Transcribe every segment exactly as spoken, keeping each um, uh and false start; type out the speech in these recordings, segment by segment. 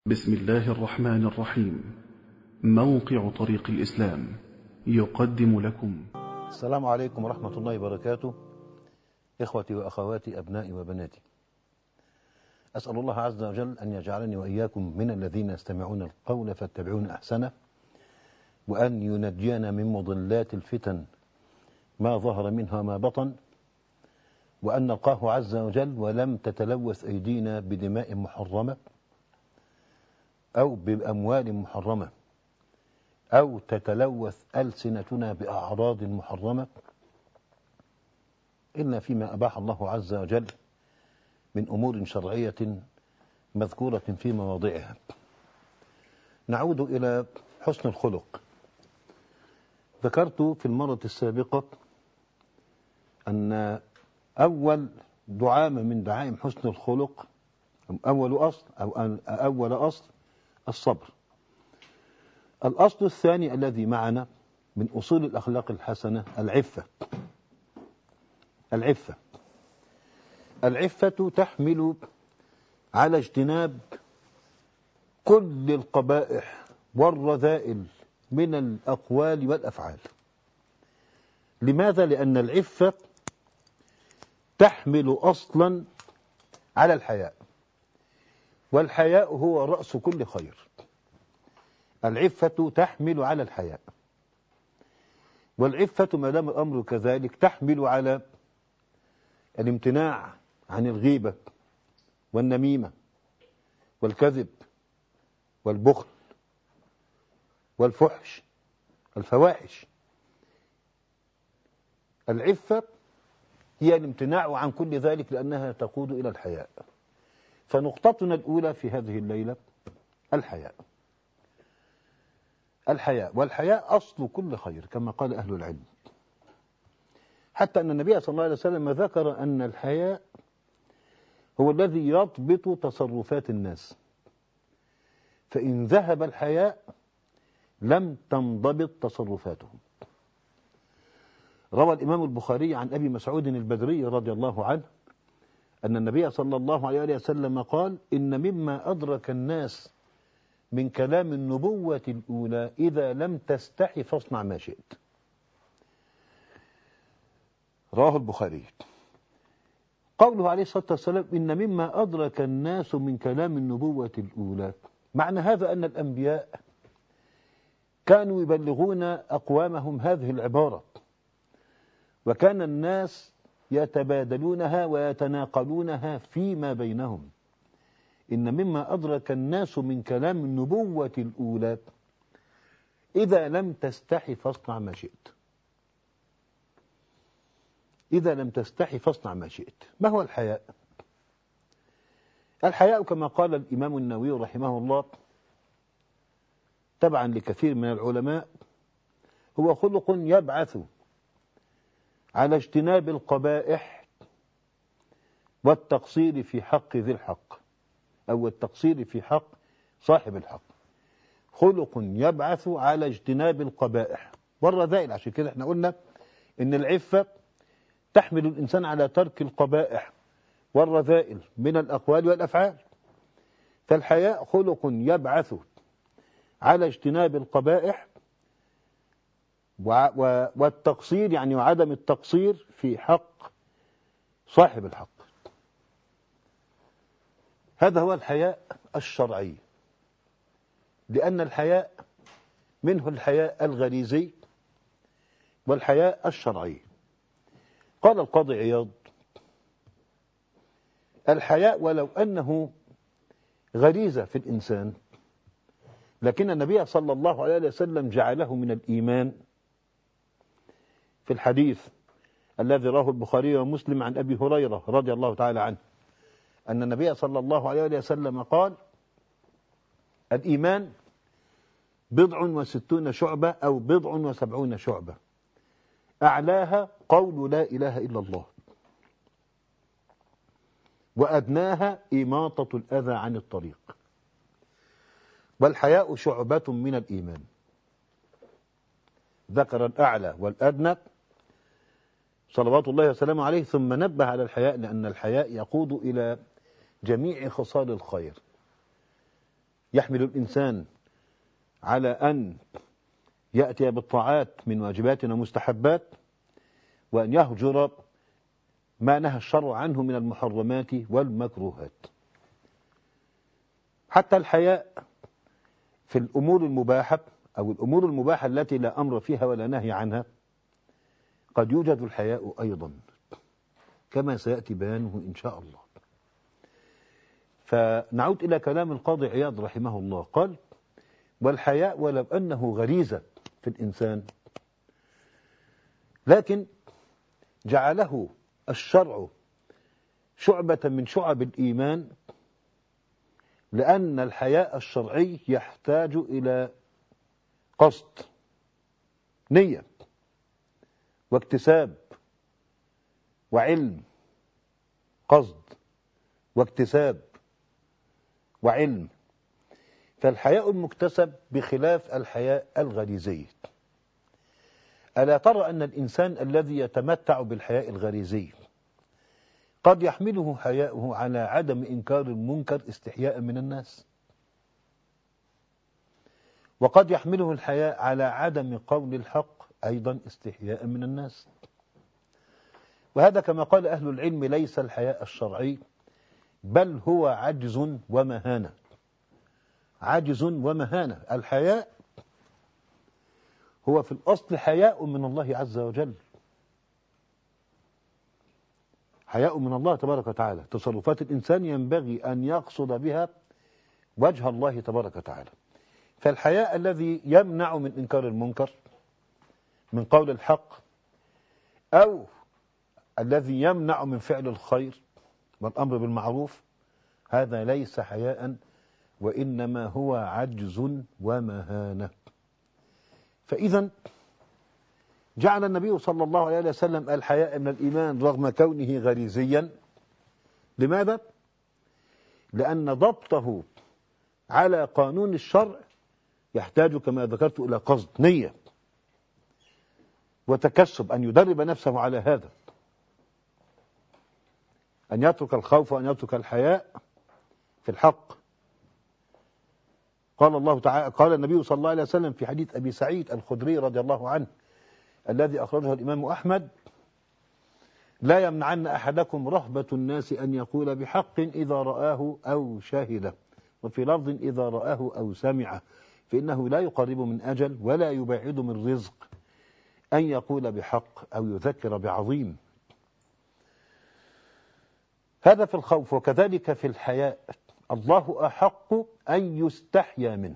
بسم الله الرحمن الرحيم. موقع طريق الإسلام يقدم لكم. السلام عليكم ورحمة الله وبركاته. إخوتي وأخواتي أبنائي وبناتي، أسأل الله عز وجل أن يجعلني وإياكم من الذين يستمعون القول فاتبعون أحسنه، وأن ينجينا من مضلات الفتن ما ظهر منها ما بطن، وأن نلقاه عز وجل ولم تتلوث أيدينا بدماء محرمة أو بأموال محرمة أو تتلوث ألسنتنا بأعراض محرمة، إلا فيما أباح الله عز وجل من أمور شرعية مذكورة في مواضعها. نعود إلى حسن الخلق. ذكرت في المرة السابقة أن أول دعامة من دعائم حسن الخلق أول أصل أو أول أصل الصبر. الأصل الثاني الذي معنا من أصول الأخلاق الحسنة العفة. العفة العفة تحمل على اجتناب كل القبائح والرذائل من الأقوال والأفعال. لماذا؟ لأن العفة تحمل أصلا على الحياء، والحياء هو رأس كل خير. العفة تحمل على الحياء، والعفة ما دام الأمر كذلك تحمل على الامتناع عن الغيبة والنميمة والكذب والبخل والفحش الفواحش. العفة هي الامتناع عن كل ذلك لأنها تقود إلى الحياء. فنقطتنا الأولى في هذه الليلة الحياء. الحياء والحياء أصل كل خير كما قال أهل العلم، حتى أن النبي صلى الله عليه وسلم ذكر أن الحياء هو الذي يضبط تصرفات الناس، فإن ذهب الحياء لم تنضبط تصرفاتهم. روى الإمام البخاري عن أبي مسعود البدري رضي الله عنه أن النبي صلى الله عليه وسلم قال: إن مما أدرك الناس من كلام النبوة الأولى إذا لم تستحي فاصنع ما شئت. رواه البخاري. قوله عليه الصلاة والسلام إن مما أدرك الناس من كلام النبوة الأولى، معنى هذا أن الأنبياء كانوا يبلغون أقوامهم هذه العبارة، وكان الناس يتبادلونها ويتناقلونها فيما بينهم. إن مما أدرك الناس من كلام النبوة الأولى إذا لم تستحي فاصنع ما شئت. إذا لم تستحي فاصنع ما شئت. ما هو الحياء؟ الحياء كما قال الإمام النووي رحمه الله تبعا لكثير من العلماء هو خلق يبعث على اجتناب القبائح والتقصير في حق ذي الحق، أو التقصير في حق صاحب الحق. خلق يبعث على اجتناب القبائح والرذائل. عشان كده احنا قلنا إن العفة تحمل الإنسان على ترك القبائح والرذائل من الأقوال والأفعال. فالحياء خلق يبعث على اجتناب القبائح والتقصير يعني وعدم التقصير في حق صاحب الحق. هذا هو الحياء الشرعي، لأن الحياء منه الحياء الغريزي والحياء الشرعي. قال القاضي عياض: الحياء ولو أنه غريزة في الإنسان، لكن النبي صلى الله عليه وسلم جعله من الإيمان. في الحديث الذي رواه البخاري ومسلم عن أبي هريرة رضي الله تعالى عنه أن النبي صلى الله عليه وسلم قال: الإيمان بضع وستون شعبة أو بضع وسبعون شعبة، أعلاها قول لا إله إلا الله، وأدناها إماطة الأذى عن الطريق، والحياء شعبة من الإيمان. ذكر الأعلى والأدنى صلوات الله وسلامه عليه، ثم نبه على الحياء لأن الحياء يقود إلى جميع خصال الخير. يحمل الإنسان على أن يأتي بالطاعات من واجبات ومستحبات، وأن يهجر ما نهى الشرع عنه من المحرمات والمكروهات. حتى الحياء في الأمور المباحة أو الأمور المباحة التي لا أمر فيها ولا نهي عنها قد يوجد الحياء أيضا، كما سيأتي بيانه إن شاء الله. فنعود إلى كلام القاضي عياض رحمه الله، قال: والحياء ولو أنه غريزة في الإنسان، لكن جعله الشرع شعبة من شعب الإيمان، لأن الحياء الشرعي يحتاج إلى قصد، نية، واكتساب، وعلم. قصد واكتساب وعلم. فالحياء المكتسب بخلاف الحياء الغريزي. ألا ترى أن الإنسان الذي يتمتع بالحياء الغريزي قد يحمله حياؤه على عدم إنكار المنكر استحياء من الناس، وقد يحمله الحياء على عدم قول الحق أيضا استحياء من الناس. وهذا كما قال أهل العلم ليس الحياء الشرعي، بل هو عجز ومهانة. عجز ومهانة. الحياء هو في الأصل حياء من الله عز وجل، حياء من الله تبارك وتعالى. تصرفات الإنسان ينبغي أن يقصد بها وجه الله تبارك وتعالى. فالحياء الذي يمنع من إنكار المنكر، من قول الحق، أو الذي يمنع من فعل الخير والأمر بالمعروف، هذا ليس حياء، وإنما هو عجز ومهانة. فإذا جعل النبي صلى الله عليه وسلم الحياء من الإيمان رغم كونه غريزيا. لماذا؟ لأن ضبطه على قانون الشرع يحتاج كما ذكرت إلى قصد، نية، وتكسب، أن يدرب نفسه على هذا، أن يترك الخوف وأن يترك الحياء في الحق. قال الله تعالى، قال النبي صلى الله عليه وسلم في حديث أبي سعيد الخدري رضي الله عنه الذي أخرجه الإمام أحمد: لا يمنعن أحدكم رهبة الناس أن يقول بحق إذا رآه أو شاهده، وفي لفظ إذا رآه أو سمعه، فإنه لا يقرب من أجل ولا يبعد من رزق أن يقول بحق أو يذكر بعظيم. هذا في الخوف. وكذلك في الحياء، الله أحق أن يستحيا منه.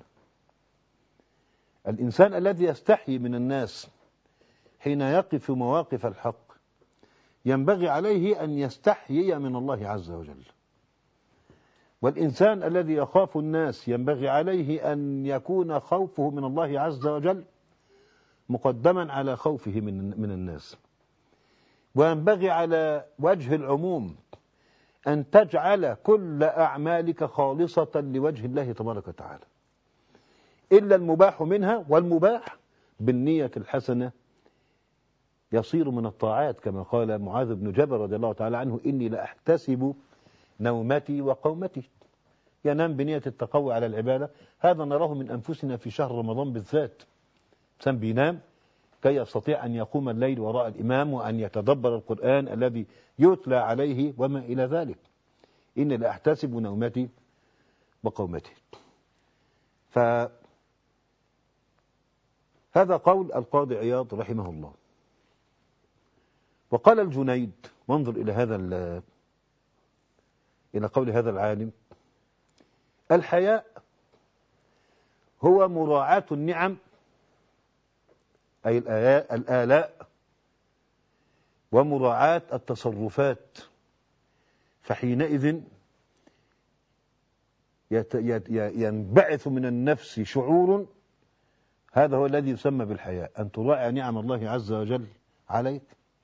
الإنسان الذي يستحي من الناس حين يقف مواقف الحق ينبغي عليه أن يستحيي من الله عز وجل. والإنسان الذي يخاف الناس ينبغي عليه أن يكون خوفه من الله عز وجل مقدما على خوفه من من الناس. وينبغي على وجه العموم أن تجعل كل أعمالك خالصة لوجه الله تبارك وتعالى، إلا المباح منها، والمباح بالنية الحسنة يصير من الطاعات، كما قال معاذ بن جبل رضي الله تعالى عنه: إني لأحتسب نومتي وقومتي. ينام بنية التقوى على العبادة. هذا نراه من أنفسنا في شهر رمضان بالذات. إنسان بينام كي يستطيع أن يقوم الليل وراء الإمام وأن يتدبر القرآن الذي يتلى عليه وما إلى ذلك. إني لأحتسب نومتي وقومتي. فهذا قول القاضي عياض رحمه الله. وقال الجنيد، وانظر إلى هذا إلى قول هذا العالم: الحياء هو مراعاة النعم، أي الآلاء، ومراعاة التصرفات. فحينئذ ينبعث من النفس شعور، هذا هو الذي يسمى بالحياء، أن تراعي نعم الله عز وجل عليك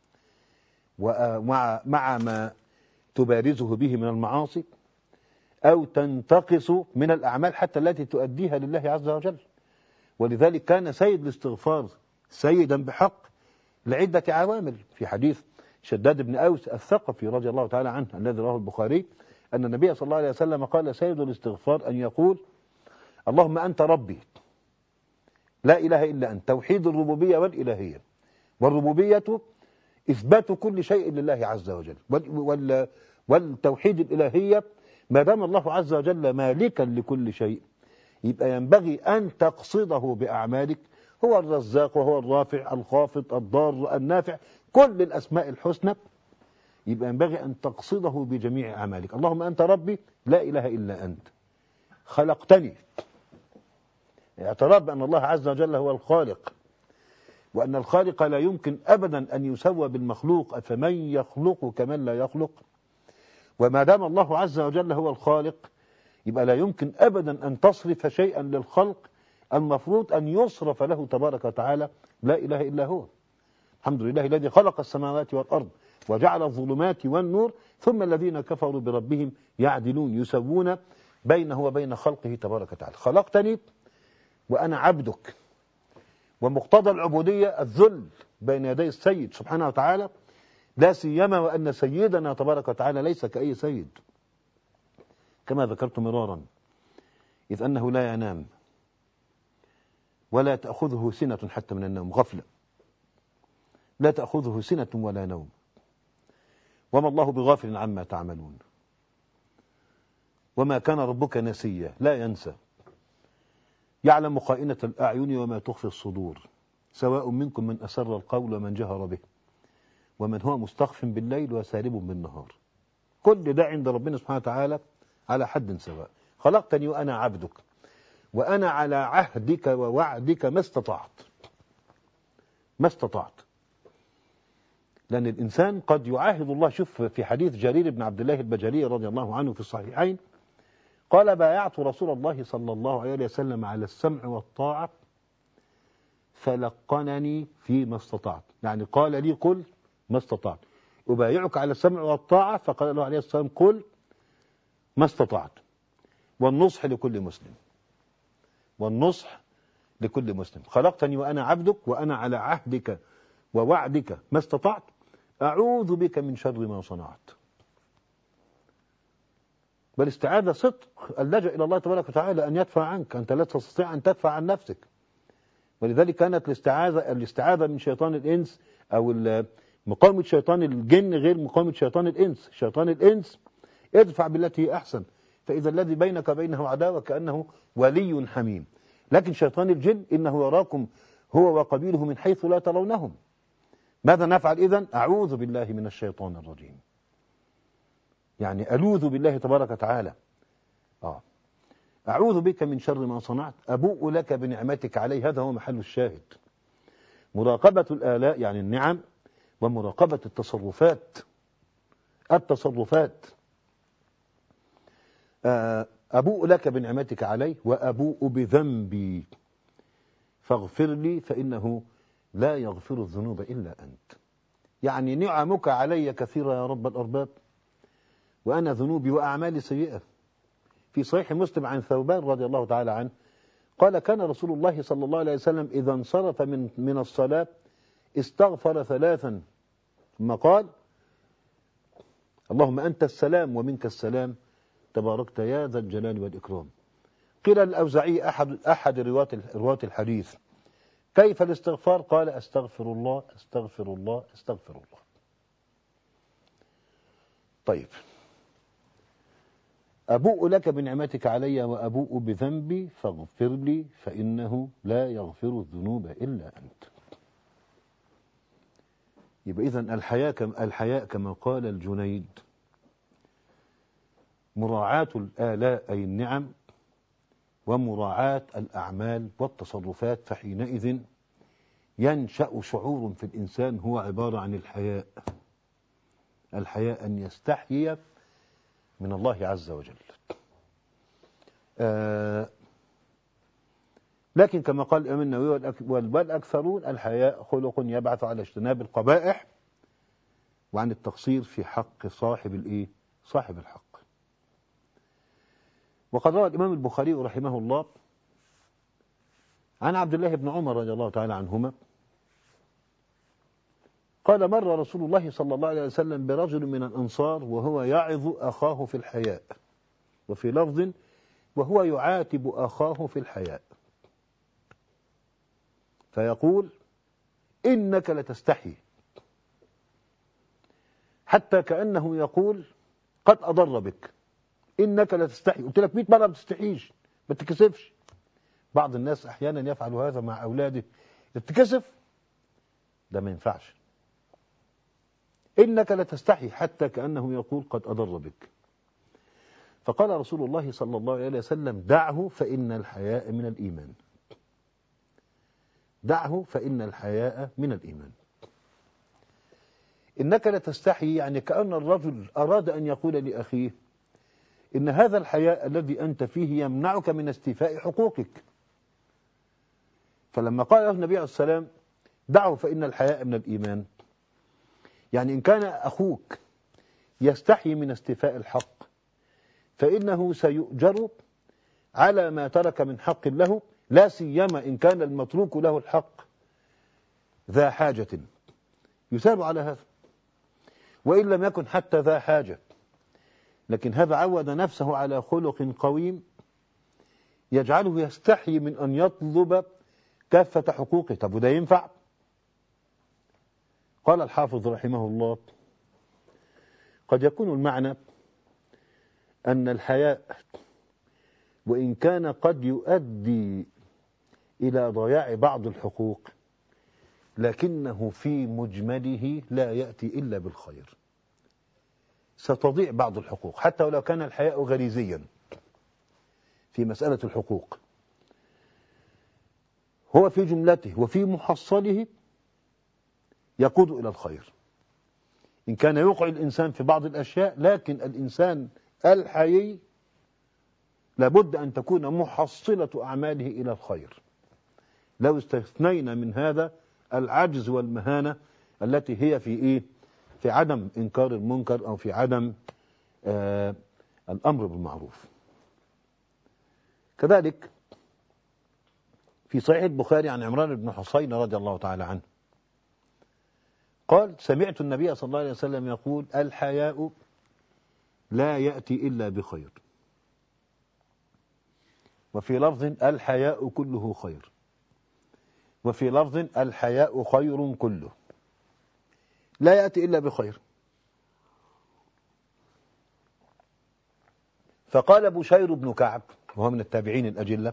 ومع مع ما تبارزه به من المعاصي، أو تنتقص من الأعمال حتى التي تؤديها لله عز وجل. ولذلك كان سيد الاستغفار سيدا بحق لعدة عوامل. في حديث شداد بن أوس الثقفي رضي الله تعالى عنه الذي رواه البخاري أن النبي صلى الله عليه وسلم قال: سيد الاستغفار أن يقول: اللهم أنت ربي لا إله إلا أنت. توحيد الربوبية والإلهية. والربوبية إثبات كل شيء لله عز وجل، والتوحيد الإلهية ما دام الله عز وجل مالكا لكل شيء يبقى ينبغي أن تقصده بأعمالك. هو الرزاق وهو الرافع الخافض الضار النافع، كل الأسماء الحسنى، يبقى ينبغي أن تقصده بجميع أعمالك. اللهم أنت ربي لا إله إلا أنت خلقتني، اعتراف بأن الله عز وجل هو الخالق، وأن الخالق لا يمكن أبدا أن يسوى بالمخلوق، فمن يخلق كمن لا يخلق. وما دام الله عز وجل هو الخالق يبقى لا يمكن أبدا أن تصرف شيئا للخلق المفروض أن يصرف له تبارك وتعالى. لا إله إلا هو. الحمد لله الذي خلق السماوات والأرض وجعل الظلمات والنور ثم الذين كفروا بربهم يعدلون، يسوون بينه وبين خلقه تبارك وتعالى. خلقتني وأنا عبدك، ومقتضى العبودية الذل بين يدي السيد سبحانه وتعالى، لا سيما وأن سيدنا تبارك وتعالى ليس كأي سيد، كما ذكرت مرارا، إذ أنه لا ينام ولا تأخذه سنة حتى من النوم، غفلة لا تأخذه سنة ولا نوم، وما الله بغافل عما تعملون، وما كان ربك نسيا لا ينسى، يعلم خائنة الأعين وما تخفي الصدور، سواء منكم من أسر القول ومن جهر به ومن هو مستخف بالليل وسارب بالنهار. كل ده عند ربنا سبحانه وتعالى على حد سواء. خلقتني وأنا عبدك وأنا على عهدك ووعدك ما استطعت ما استطعت لأن الإنسان قد يعاهد الله. شوف في حديث جرير بن عبد الله البجلي رضي الله عنه في الصحيحين، قال بايعت رسول الله صلى الله عليه وسلم على السمع والطاعة فلقنني فيما استطعت، يعني قال لي قل ما استطعت، أبايعك على السمع والطاعة، فقال له عليه الصلاة والسلام قل ما استطعت. والنصح لكل مسلم، والنصح لكل مسلم. خلقتني وأنا عبدك وأنا على عهدك ووعدك ما استطعت، أعوذ بك من شر ما صنعت. والاستعاذة صدق، اللجأ إلى الله تبارك وتعالى أن يدفع عنك، أنت لا تستطيع أن تدفع عن نفسك. ولذلك كانت الاستعاذة الاستعاذة من شيطان الإنس أو مقاومة شيطان الجن غير مقاومة شيطان الإنس. شيطان الإنس ادفع بالتي هي أحسن، فإذا الذي بينك وبينه عداوة كأنه ولي حميم. لكن شيطان الجن إنه يراكم هو وقبيله من حيث لا ترونهم. ماذا نفعل إذن؟ أعوذ بالله من الشيطان الرجيم، يعني ألوذ بالله تبارك وتعالى. آه. أعوذ بك من شر ما صنعت، أبوء لك بنعمتك علي. هذا هو محل الشاهد. مراقبة الآلاء يعني النعم، ومراقبة التصرفات التصرفات أبوء لك بنعمتك علي وأبوء بذنبي فاغفر لي فإنه لا يغفر الذنوب إلا أنت. يعني نعمك علي كثيرة يا رب الأرباب، وأنا ذنوبي وأعمالي سيئة. في صحيح مسلم عن ثوبان رضي الله تعالى عنه قال كان رسول الله صلى الله عليه وسلم إذا انصرف من من الصلاة استغفر ثلاثا ثم قال اللهم أنت السلام ومنك السلام تباركت يا ذا الجلال والإكرام. قيل الأوزاعي أحد أحد رواة الحديث كيف الاستغفار؟ قال أستغفر الله أستغفر الله أستغفر الله. طيب، أبوء لك بنعمتك علي وأبوء بذنبي فاغفر لي فإنه لا يغفر الذنوب إلا أنت. يبقى إذن الحياء الحياء كما قال الجنيد مراعاة الآلاء أي النعم ومراعاة الأعمال والتصرفات، فحينئذ ينشأ شعور في الإنسان هو عبارة عن الحياء. الحياء أن يستحيي من الله عز وجل. آه لكن كما قال الإمام النووي والأكثرون الحياء خلق يبعث على اجتناب القبائح وعن التقصير في حق صاحب الإيه؟ صاحب الحق. وقد روى الإمام البخاري رحمه الله عن عبد الله بن عمر رضي الله تعالى عنهما قال مر رسول الله صلى الله عليه وسلم برجل من الأنصار وهو يعظ أخاه في الحياء، وفي لفظ وهو يعاتب أخاه في الحياء فيقول إنك لتستحي، حتى كأنه يقول قد أضر بك، إنك لتستحي، قلت لك مئة مرة ما تستحيش ما تتكسفش. بعض الناس أحيانا يفعل هذا مع أولاده، تتكسف، ده ما ينفعش. إنك لتستحي، حتى كأنه يقول قد أضر بك. فقال رسول الله صلى الله عليه وسلم دعه فإن الحياء من الإيمان. دعه فإن الحياء من الإيمان. إنك لتستحي يعني كأن الرجل أراد أن يقول لأخيه إن هذا الحياء الذي أنت فيه يمنعك من استيفاء حقوقك. فلما قال له النبي عليه السلام دعه فإن الحياء من الإيمان، يعني إن كان أخوك يستحي من استيفاء الحق فإنه سيؤجر على ما ترك من حق له، لا سيما إن كان المتروك له الحق ذا حاجة، يثاب على هذا، وإن لم يكن حتى ذا حاجة، لكن هذا عود نفسه على خلق قويم يجعله يستحي من أن يطلب كافة حقوقه. طب وده ينفع؟ قال الحافظ رحمه الله قد يكون المعنى أن الحياء وإن كان قد يؤدي إلى ضياع بعض الحقوق لكنه في مجمله لا يأتي إلا بالخير. ستضيع بعض الحقوق حتى ولو كان الحياء غريزيا في مسألة الحقوق، هو في جملته وفي محصله يقود إلى الخير. إن كان يوقع الإنسان في بعض الأشياء، لكن الإنسان الحيي لابد أن تكون محصلة أعماله إلى الخير. لو استثنينا من هذا العجز والمهانة التي هي في إيه؟ في عدم إنكار المنكر أو في عدم آه الأمر بالمعروف. كذلك في صحيح البخاري عن عمران بن حصين رضي الله تعالى عنه قال سمعت النبي صلى الله عليه وسلم يقول الحياء لا يأتي إلا بخير، وفي لفظ الحياء كله خير، وفي لفظ الحياء خير كله، لا يأتي إلا بخير. فقال بشير بن كعب وهو من التابعين الأجلة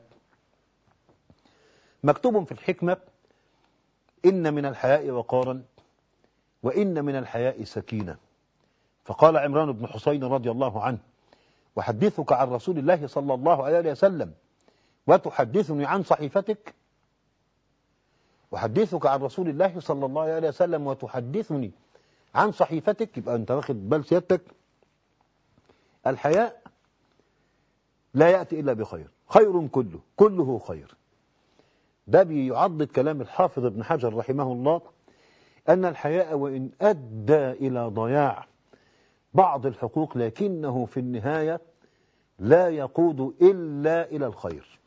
مكتوب في الحكمة إن من الحياء وقارا وإن من الحياء سكينة. فقال عمران بن حصين رضي الله عنه وحدثك عن رسول الله صلى الله عليه وسلم وتحدثني عن صحيفتك؟ وحدثك عن رسول الله صلى الله عليه وسلم وتحدثني عن صحيفتك؟ يبقى أنت واخد بال سيادتك. الحياء لا يأتي إلا بخير، خير كله، كله خير. ده بيعضد كلام الحافظ ابن حجر رحمه الله أن الحياء وإن أدى إلى ضياع بعض الحقوق لكنه في النهاية لا يقود إلا إلى الخير،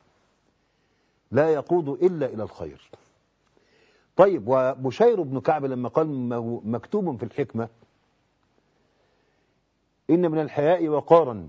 لا يقود إلا إلى الخير. طيب وبشير بن كعب لما قال مكتوب في الحكمة إن من الحياء وقارا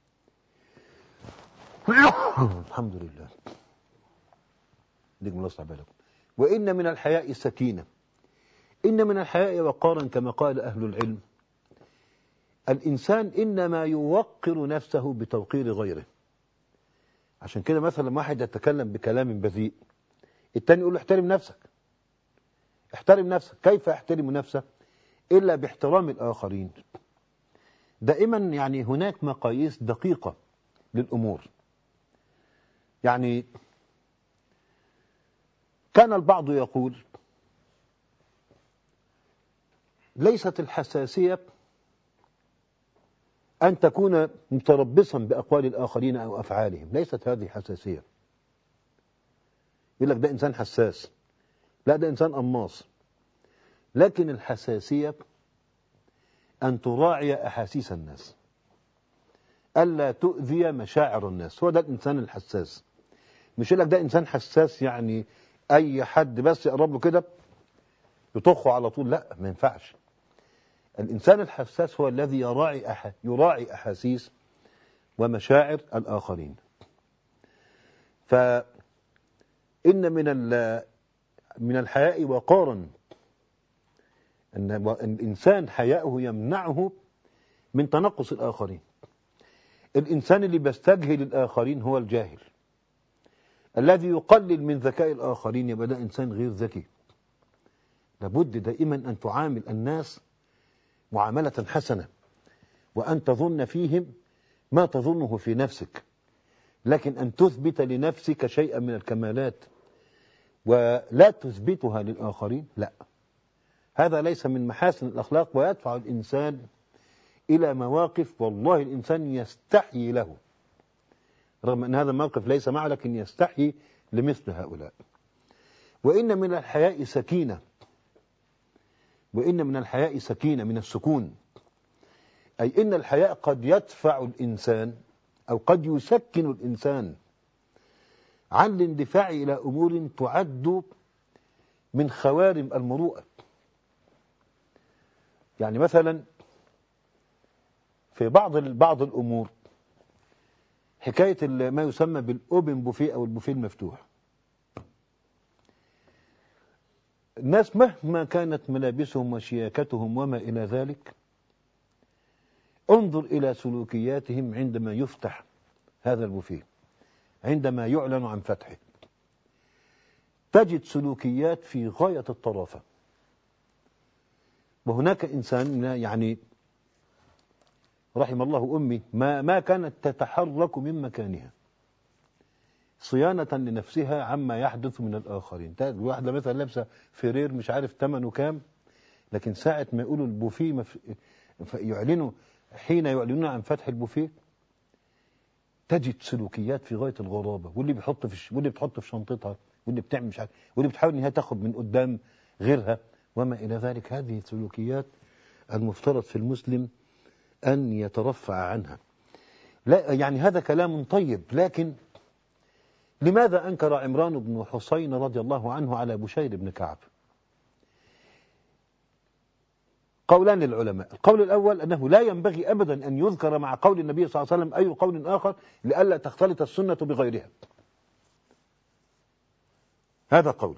الحمد لله ديكم الله يصلح بالكم، وإن من الحياء سكينة. إن من الحياء وقارا كما قال أهل العلم الإنسان إنما يوقر نفسه بتوقير غيره. عشان كده مثلا واحد يتكلم بكلام بذيء التاني يقول له احترم نفسك، احترم نفسك. كيف يحترم نفسه إلا باحترام الآخرين؟ دائما يعني هناك مقاييس دقيقة للأمور. يعني كان البعض يقول ليست الحساسية أن تكون متربصا بأقوال الآخرين أو أفعالهم، ليست هذه حساسية. يقول لك ده إنسان حساس، لا ده إنسان قماص. لكن الحساسية أن تراعي أحاسيس الناس، ألا تؤذي مشاعر الناس، هو ده الإنسان الحساس. مش يقول لك ده إنسان حساس يعني أي حد بس يقرب له كده يطخه على طول، لا ما ينفعش. الإنسان الحساس هو الذي يراعي أح... يراعي أحاسيس ومشاعر الآخرين. فإن من من الحياء وقارا أن الإنسان حياءه يمنعه من تنقص الآخرين. الإنسان اللي بيستجهل الآخرين هو الجاهل، الذي يقلل من ذكاء الآخرين يبقى ده إنسان غير ذكي. لابد دائما أن تعامل الناس معاملة حسنة، وأن تظن فيهم ما تظنه في نفسك، لكن أن تثبت لنفسك شيئا من الكمالات ولا تثبتها للآخرين، لا، هذا ليس من محاسن الأخلاق، ويدفع الإنسان إلى مواقف والله الإنسان يستحيي له، رغم أن هذا الموقف ليس معه، لكن يستحيي لمثل هؤلاء. وإن من الحياء سكينة، وإن من الحياء سكينة من السكون، أي إن الحياء قد يدفع الإنسان أو قد يسكن الإنسان عن الاندفاع إلى أمور تعد من خوارم المروءة. يعني مثلا في بعض بعض الأمور حكاية ما يسمى بالأوبن بوفيه أو البوفيه المفتوح، الناس مهما كانت ملابسهم وشياكتهم وما إلى ذلك، انظر إلى سلوكياتهم عندما يفتح هذا البوفيه، عندما يعلن عن فتحه، تجد سلوكيات في غاية الطرافة. وهناك إنسان يعني رحم الله أمي ما ما كانت تتحرك من مكانها صيانة لنفسها عما يحدث من الآخرين. واحدة مثلا لابسة فرير مش عارف ثمنه كام، لكن ساعة ما يقولوا البوفيه مف... يعلنوا حين يعلنون عن فتح البوفيه تجد سلوكيات في غاية الغرابة، واللي بيحط في واللي بتحط في شنطتها، واللي بتعمل مش عارف، واللي بتحاول انها تاخد من قدام غيرها وما إلى ذلك. هذه سلوكيات المفترض في المسلم أن يترفع عنها. لا يعني هذا كلام طيب، لكن لماذا أنكر عمران بن حسين رضي الله عنه على بشير بن كعب؟ قولان للعلماء. القول الأول أنه لا ينبغي أبدا أن يذكر مع قول النبي صلى الله عليه وسلم أي قول آخر لئلا تختلط السنة بغيرها، هذا قول.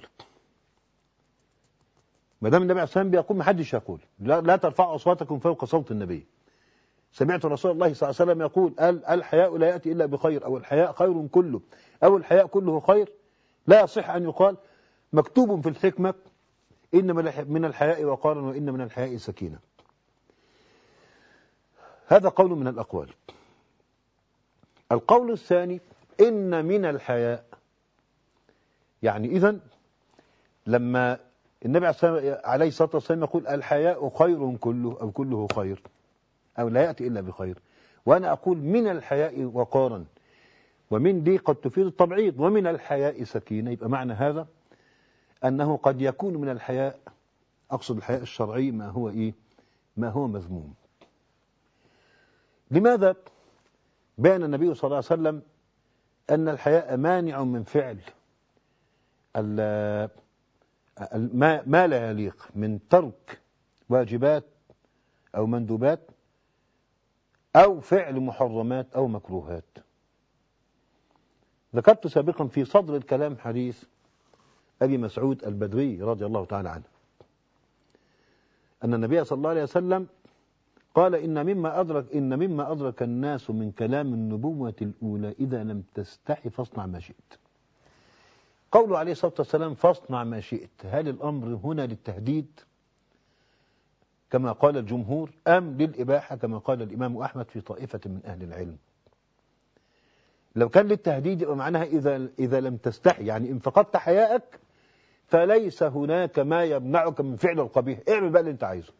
ما دام النبي عليه الصلاة والسلام بيقول ما حدش يقول لا, لا ترفعوا أصواتكم فوق صوت النبي. سمعت رسول الله صلى الله عليه وسلم يقول الحياء لا يأتي إلا بخير، أو الحياء خير كله، أو الحياء كله خير. لا يصح أن يقال مكتوب في الحكمة إن من الحياء وقارا وإن من الحياء سكينة. هذا قول من الأقوال. القول الثاني إن من الحياء، يعني إذن لما النبي عليه الصلاة والسلام يقول الحياء خير كله أو كله خير أو لا يأتي إلا بخير، وأنا أقول من الحياء وقارا، ومن دي قد تفيد التبعيض، ومن الحياء سكينة، يبقى معنى هذا أنه قد يكون من الحياء، أقصد الحياء الشرعي، ما هو إيه؟ ما هو مذموم. لماذا بيان النبي صلى الله عليه وسلم أن الحياء مانع من فعل ما لا يليق من ترك واجبات أو مندوبات أو فعل محرمات أو مكروهات؟ ذكرت سابقا في صدر الكلام حديث أبي مسعود البدري رضي الله تعالى عنه أن النبي صلى الله عليه وسلم قال إن مما أدرك إن مما أدرك الناس من كلام النبوة الأولى إذا لم تستحي فاصنع ما شئت. قوله عليه الصلاة والسلام فاصنع ما شئت، هل الأمر هنا للتهديد كما قال الجمهور أم للإباحة كما قال الإمام أحمد في طائفة من أهل العلم؟ لو كان للتهديد يبقى معناها إذا إذا لم تستحي، يعني إن فقدت حياءك فليس هناك ما يمنعك من فعل القبيح، اعمل بقى اللي أنت عايزه،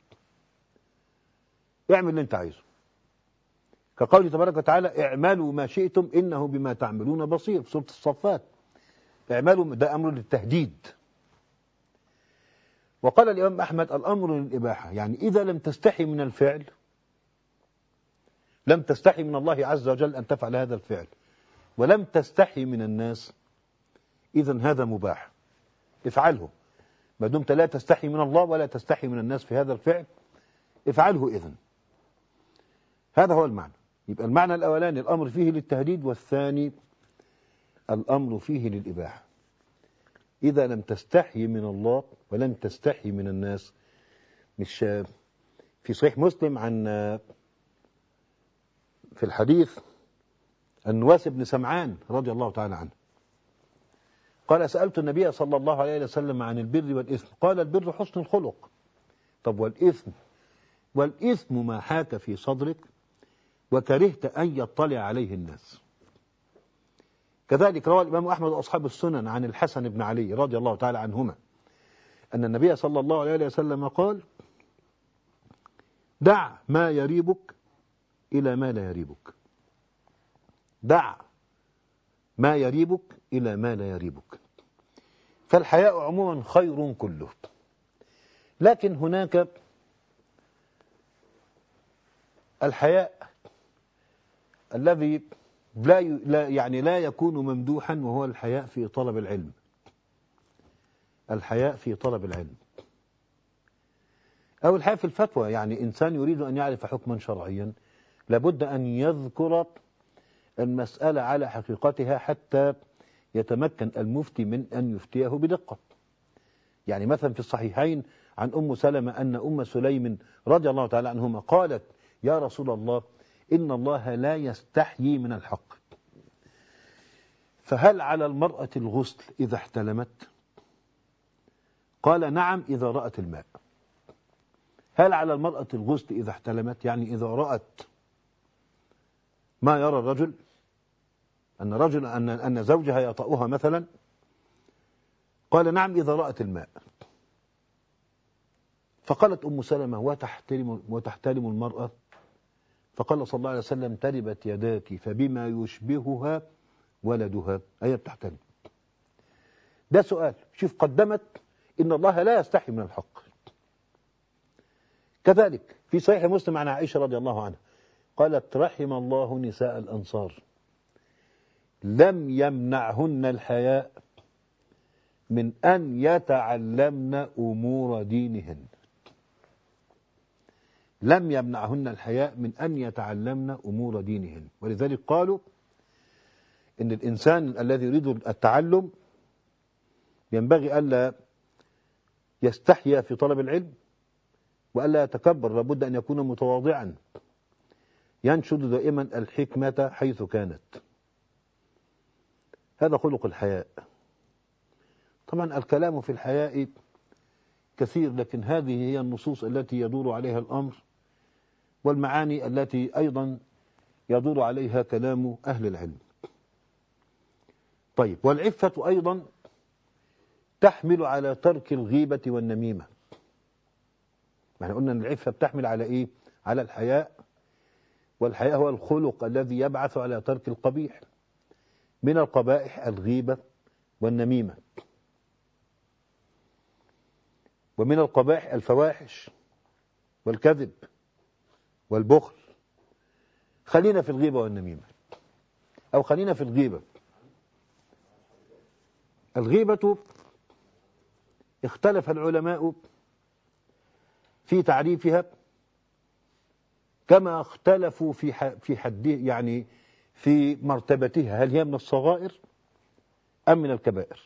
اعمل اللي أنت عايزه، كقوله تبارك وتعالى اعملوا ما شئتم إنه بما تعملون بصير في سورة الصفات. اعملوا ده أمر للتهديد. وقال الإمام أحمد الأمر للإباحة، يعني إذا لم تستحي من الفعل، لم تستحي من الله عز وجل أن تفعل هذا الفعل، ولم تستحي من الناس، إذن هذا مباح، افعله. ما دمت لا تستحي من الله ولا تستحي من الناس في هذا الفعل، افعله إذن. هذا هو المعنى. يبقى المعنى الأولاني الأمر فيه للتهديد، والثاني الأمر فيه للإباحة. إذا لم تستحي من الله ولم تستحي من الناس. مش في صحيح مسلم عن في الحديث النواس بن سمعان رضي الله تعالى عنه قال سألت النبي صلى الله عليه وسلم عن البر والإثم، قال البر حسن الخلق. طب والإثم؟ والإثم ما حاك في صدرك وكرهت أن يطلع عليه الناس. كذلك روى الإمام أحمد وأصحاب السنن عن الحسن بن علي رضي الله تعالى عنهما أن النبي صلى الله عليه وسلم قال دع ما يريبك إلى ما لا يريبك. دع ما يريبك إلى ما لا يريبك. فالحياء عموما خير كله، لكن هناك الحياء الذي لا لا يعني لا يكون ممدوحا، وهو الحياء في طلب العلم. الحياء في طلب العلم أو الحياء في الفتوى. يعني إنسان يريد أن يعرف حكما شرعيا لابد أن يذكر المسألة على حقيقتها حتى يتمكن المفتي من أن يفتيه بدقة. يعني مثلا في الصحيحين عن أم سلمة أن أم سليم رضي الله تعالى عنهما قالت يا رسول الله إن الله لا يستحيي من الحق، فهل على المرأة الغسل إذا احتلمت؟ قال نعم إذا رأت الماء. هل على المرأة الغسل إذا احتلمت؟ يعني إذا رأت ما يرى الرجل، أن رجل أن أن زوجها يطأها مثلا. قال نعم إذا رأت الماء. فقالت أم سلمة وتحتلم وتحتلم المرأة؟ فقال صلى الله عليه وسلم تربت يداك فبما يشبهها ولدها، أي بتحتلم. ده سؤال. شوف قدمت إن الله لا يستحي من الحق. كذلك في صحيح مسلم عن عائشة رضي الله عنها قالت رحم الله نساء الأنصار لم يمنعهن الحياء من أن يتعلمن أمور دينهن. لم يمنعهن الحياء من أن يتعلمن أمور دينهن. ولذلك قالوا إن الإنسان الذي يريد التعلم ينبغي ألا يستحيا في طلب العلم وألا يتكبر، لابد أن يكون متواضعا ينشد دائما الحكمة حيث كانت. هذا خلق الحياء. طبعا الكلام في الحياء كثير، لكن هذه هي النصوص التي يدور عليها الأمر والمعاني التي أيضا يدور عليها كلام أهل العلم. طيب، والعفة أيضا تحمل على ترك الغيبة والنميمة. يعني قلنا أن العفة بتحمل على إيه؟ على الحياء، والحياء هو الخلق الذي يبعث على ترك القبيح. من القبائح الغيبة والنميمة، ومن القبائح الفواحش والكذب والبخل. خلينا في الغيبة والنميمة، أو خلينا في الغيبة. الغيبة اختلف العلماء في تعريفها كما اختلفوا في في حد يعني في مرتبتها، هل هي من الصغائر أم من الكبائر.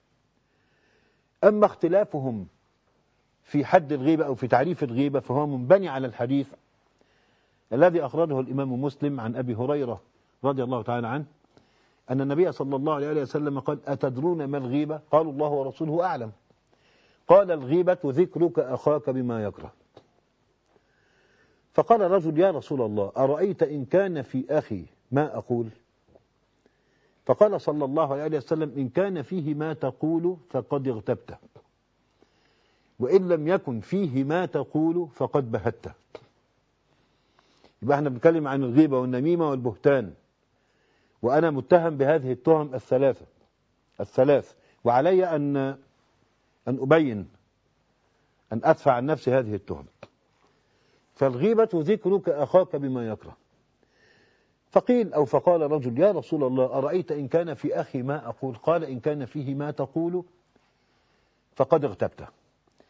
أما اختلافهم في حد الغيبة أو في تعريف الغيبة فهو منبني على الحديث الذي أخرجه الإمام مسلم عن أبي هريرة رضي الله تعالى عنه أن النبي صلى الله عليه وسلم قال أتدرون ما الغيبة؟ قالوا الله ورسوله أعلم. قال الغيبة ذكرك أخاك بما يكره. فقال الرجل يا رسول الله أرأيت إن كان في أخي ما أقول؟ فقال صلى الله عليه وسلم إن كان فيه ما تقول فقد اغتبته، وإن لم يكن فيه ما تقول فقد بهته. يبقى احنا بنتكلم عن الغيبة والنميمة والبهتان، وأنا متهم بهذه التهم الثلاثة الثلاث وعلي أن أن أبين أن أدفع عن نفسي هذه التهم. فالغيبة ذكرك أخاك بما يكره. فقيل أو فقال رجل يا رسول الله أرأيت إن كان في أخي ما أقول؟ قال إن كان فيه ما تقول فقد اغتبته،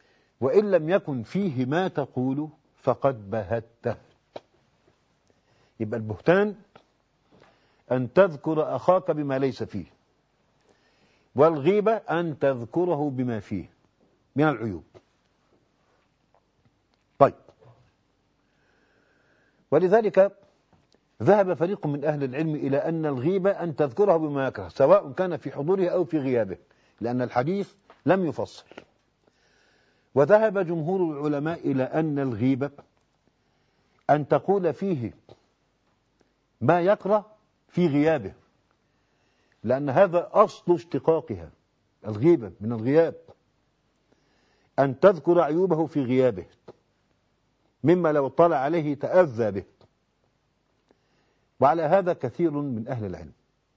وإن لم يكن فيه ما تقول فقد بهته. يبقى البهتان أن تذكر أخاك بما ليس فيه، والغيبة أن تذكره بما فيه من العيوب. طيب، ولذلك ذهب فريق من أهل العلم إلى أن الغيبة أن تذكره بما يكره، سواء كان في حضوره أو في غيابه، لأن الحديث لم يفصل. وذهب جمهور العلماء إلى أن الغيبة أن تقول فيه ما يكره في غيابه، لأن هذا أصل اشتقاقها، الغيبة من الغياب، أن تذكر عيوبه في غيابه مما لو اطلع عليه تأذى به. وعلى هذا كثير من أهل العلم،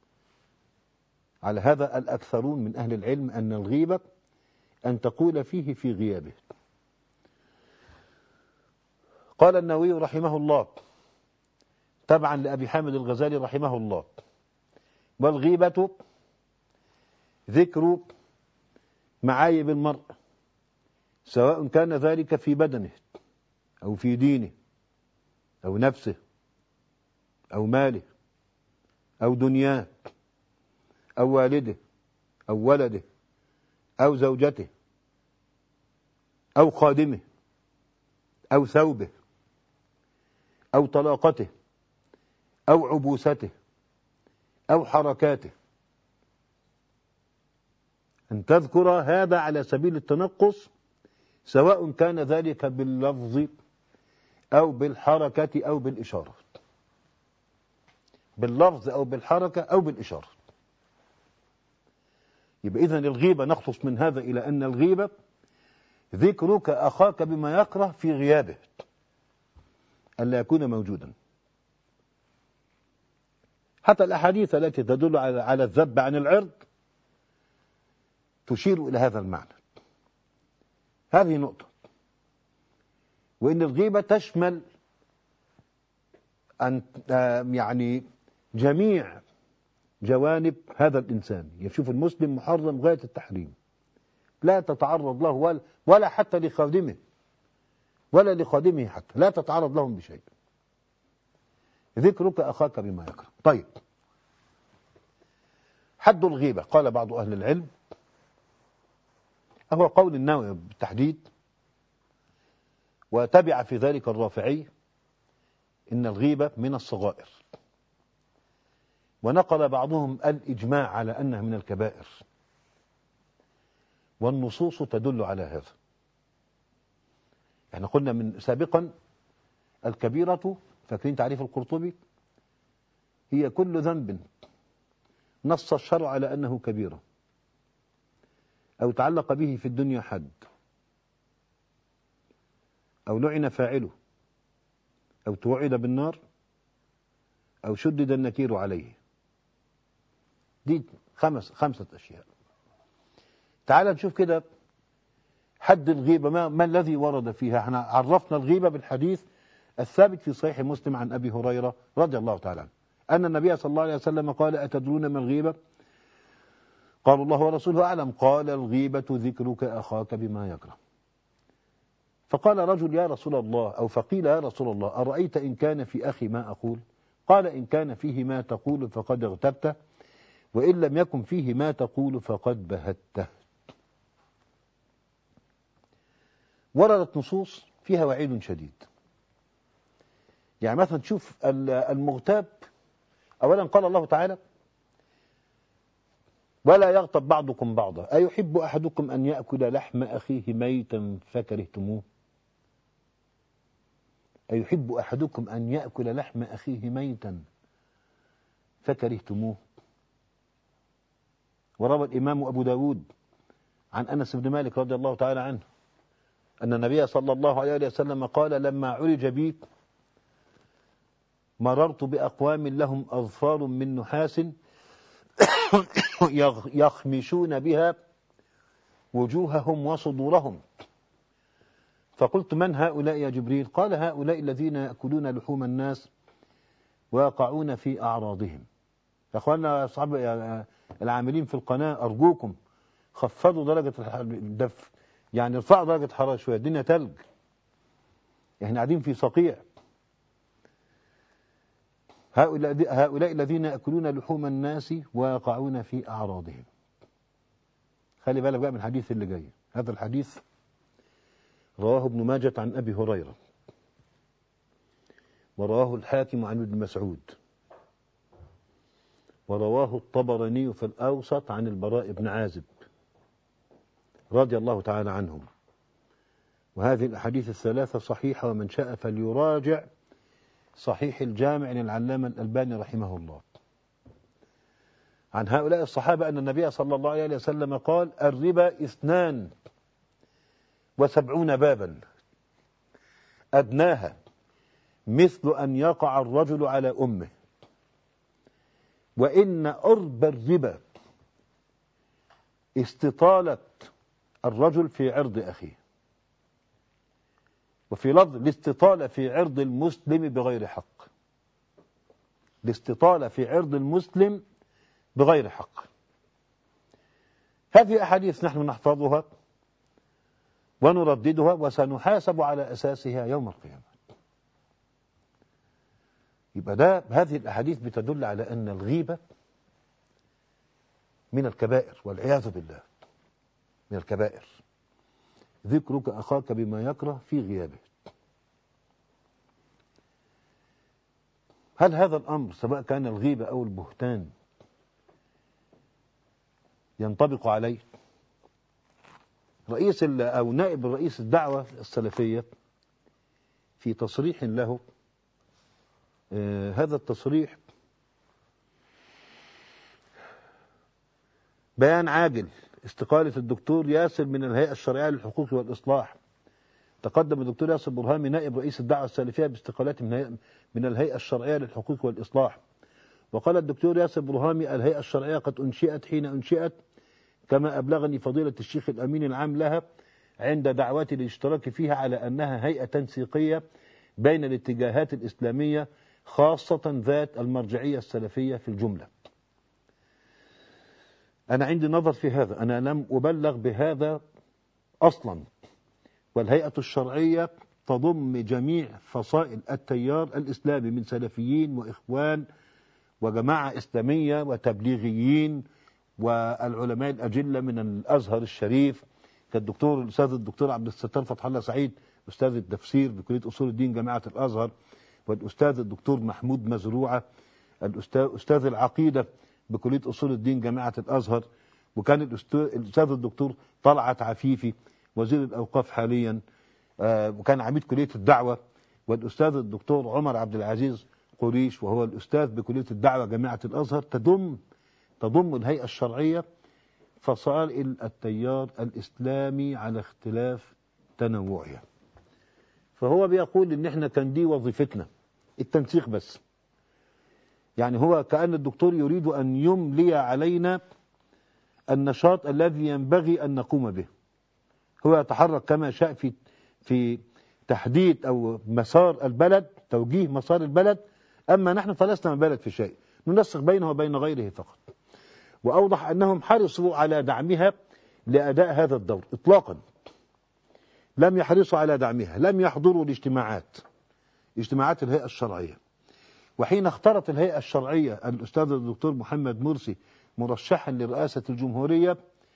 على هذا الأكثرون من أهل العلم، أن الغيبة أن تقول فيه في غيابه. قال النووي رحمه الله تبعا لأبي حامد الغزالي رحمه الله: والغيبة ذكر معايب المرء، سواء كان ذلك في بدنه أو في دينه أو نفسه أو ماله أو دنياه أو والده أو ولده أو زوجته أو خادمه أو ثوبه أو طلاقته أو عبوسته أو حركاته. أن تذكر هذا على سبيل التنقص، سواء كان ذلك باللفظ أو بالحركة أو بالإشارة، باللفظ أو بالحركة أو بالإشارة. يبقى إذن الغيبة نخلص من هذا إلى أن الغيبة ذكرك أخاك بما يكره في غيابه، ألا يكون موجودا. حتى الأحاديث التي تدل على الذب عن العرض تشير إلى هذا المعنى. هذه نقطة. وإن الغيبة تشمل أن يعني جميع جوانب هذا الإنسان. يشوف المسلم محرم غاية التحريم، لا تتعرض له ولا حتى لخادمه ولا لخادمه حتى، لا تتعرض لهم بشيء. ذكرك أخاك بما يكره. طيب، حد الغيبة قال بعض أهل العلم، هو قول النووي بالتحديد، وتبع في ذلك الرافعي، إن الغيبة من الصغائر، ونقل بعضهم الإجماع على أنها من الكبائر، والنصوص تدل على هذا. احنا قلنا من سابقا الكبيرة، فاكرين تعريف القرطبي، هي كل ذنب نص الشرع على أنه كبيرة، أو تعلق به في الدنيا حد، أو لعن فاعله، أو توعد بالنار، أو شدد النكير عليه. دي خمس خمسة أشياء. تعال نشوف كده حد الغيبة، ما, ما الذي ورد فيها. احنا عرفنا الغيبة بالحديث الثابت في صحيح مسلم عن أبي هريرة رضي الله تعالى عنه أن النبي صلى الله عليه وسلم قال: أتدرون ما الغيبة؟ قالوا: الله ورسوله أعلم. قال: الغيبة ذكرك أخاك بما يكره. فقال رجل: يا رسول الله، أو فقيل: يا رسول الله، أرأيت إن كان في أخي ما أقول؟ قال: إن كان فيه ما تقول فقد اغتبته، وإن لم يكن فيه ما تقول فقد بهته. وردت نصوص فيها وعيد شديد. يعني مثلا تشوف المغتاب، أولا قال الله تعالى: ولا يغتب بعضكم بعضا، أيحب أحدكم أن يأكل لحم أخيه ميتا فكرهتموه؟ أيحب أحدكم أن يأكل لحم أخيه ميتا فكرهتموه. وروى الإمام أبو داود عن أنس بن مالك رضي الله تعالى عنه أن النبي صلى الله عليه وسلم قال: لما عرج بي مررت بأقوام لهم أظفار من نحاس يخمشون بها وجوههم وصدورهم، فقلت: من هؤلاء يا جبريل؟ قال: هؤلاء الذين يأكلون لحوم الناس ويقعون في أعراضهم. يا أخوانا أصحاب العاملين في القناة، أرجوكم خفضوا درجة الدف، يعني ارفعوا درجة حرارة شوية، الدنيا تلج، احنا قاعدين في صقيع. هؤلاء, هؤلاء الذين يأكلون لحوم الناس ويقعون في أعراضهم. خلي بالك بقى من الحديث اللي جاي. هذا الحديث رواه ابن ماجة عن أبي هريرة، ورواه الحاكم عن ابن مسعود، ورواه الطبراني في الأوسط عن البراء بن عازب رضي الله تعالى عنهم. وهذه الأحاديث الثلاثة صحيحة، ومن شاء فليراجع صحيح الجامع للعلامة الألباني رحمه الله. عن هؤلاء الصحابة أن النبي صلى الله عليه وسلم قال: الربا اثنان وسبعون بابا، أدناها مثل أن يقع الرجل على أمه، وإن أرب الربا استطالة الرجل في عرض أخيه، وفي لفظ الاستطالة في عرض المسلم بغير حق. الاستطالة في عرض المسلم بغير حق. هذه أحاديث نحن نحفظها ونرددها وسنحاسب على أساسها يوم القيامة. يبقى ده هذه الأحاديث بتدل على أن الغيبة من الكبائر والعياذ بالله، من الكبائر. ذكرك أخاك بما يكره في غيابه. هل هذا الأمر سواء كان الغيبة أو البهتان ينطبق عليه؟ رئيس أو نائب رئيس الدعوة السلفية في تصريح له، آه هذا التصريح بيان عاجل استقالة الدكتور ياسر من الهيئة الشرعية للحقوق والإصلاح. تقدم الدكتور ياسر برهامي نائب رئيس الدعوة السلفية باستقالته من, من الهيئة الشرعية للحقوق والإصلاح. وقال الدكتور ياسر برهامي: الهيئة الشرعية قد أنشئت حين أنشئت، كما أبلغني فضيلة الشيخ الأمين العام لها عند دعوتي للاشتراك فيها على أنها هيئة تنسيقية بين الاتجاهات الإسلامية، خاصة ذات المرجعية السلفية في الجملة. أنا عندي نظر في هذا، أنا لم أبلغ بهذا أصلا. والهيئة الشرعية تضم جميع فصائل التيار الإسلامي من سلفيين وإخوان وجماعة إسلامية وتبليغيين والعلماء الأجلة من الأزهر الشريف، كالدكتور الأستاذ الدكتور عبد الستار فتح الله سعيد أستاذ التفسير بكلية أصول الدين جامعة الأزهر، والأستاذ الدكتور محمود مزروعة الأستاذ أستاذ العقيدة بكلية أصول الدين جامعة الأزهر، وكان الأستاذ الدكتور طلعت عفيفي وزير الأوقاف حاليا، وكان عميد كلية الدعوة، والأستاذ الدكتور عمر عبد العزيز قريش وهو الأستاذ بكلية الدعوة جامعة الأزهر. تضم تضم الهيئة الشرعية فصائل التيار الإسلامي على اختلاف تنوعها. فهو بيقول إن احنا كان دي وظيفتنا التنسيق بس. يعني هو كأن الدكتور يريد أن يملي علينا النشاط الذي ينبغي أن نقوم به. هو يتحرك كما شاء في في تحديد أو مسار البلد، توجيه مسار البلد، أما نحن فلسنا من بلد في شيء، ننسق بينه وبين غيره فقط. وأوضح أنهم حرصوا على دعمها لأداء هذا الدور إطلاقا. لم يحرصوا على دعمها، لم يحضروا الاجتماعات اجتماعات الهيئة الشرعية. وحين اختارت الهيئة الشرعية الأستاذ الدكتور محمد مرسي مرشحا لرئاسة الجمهورية،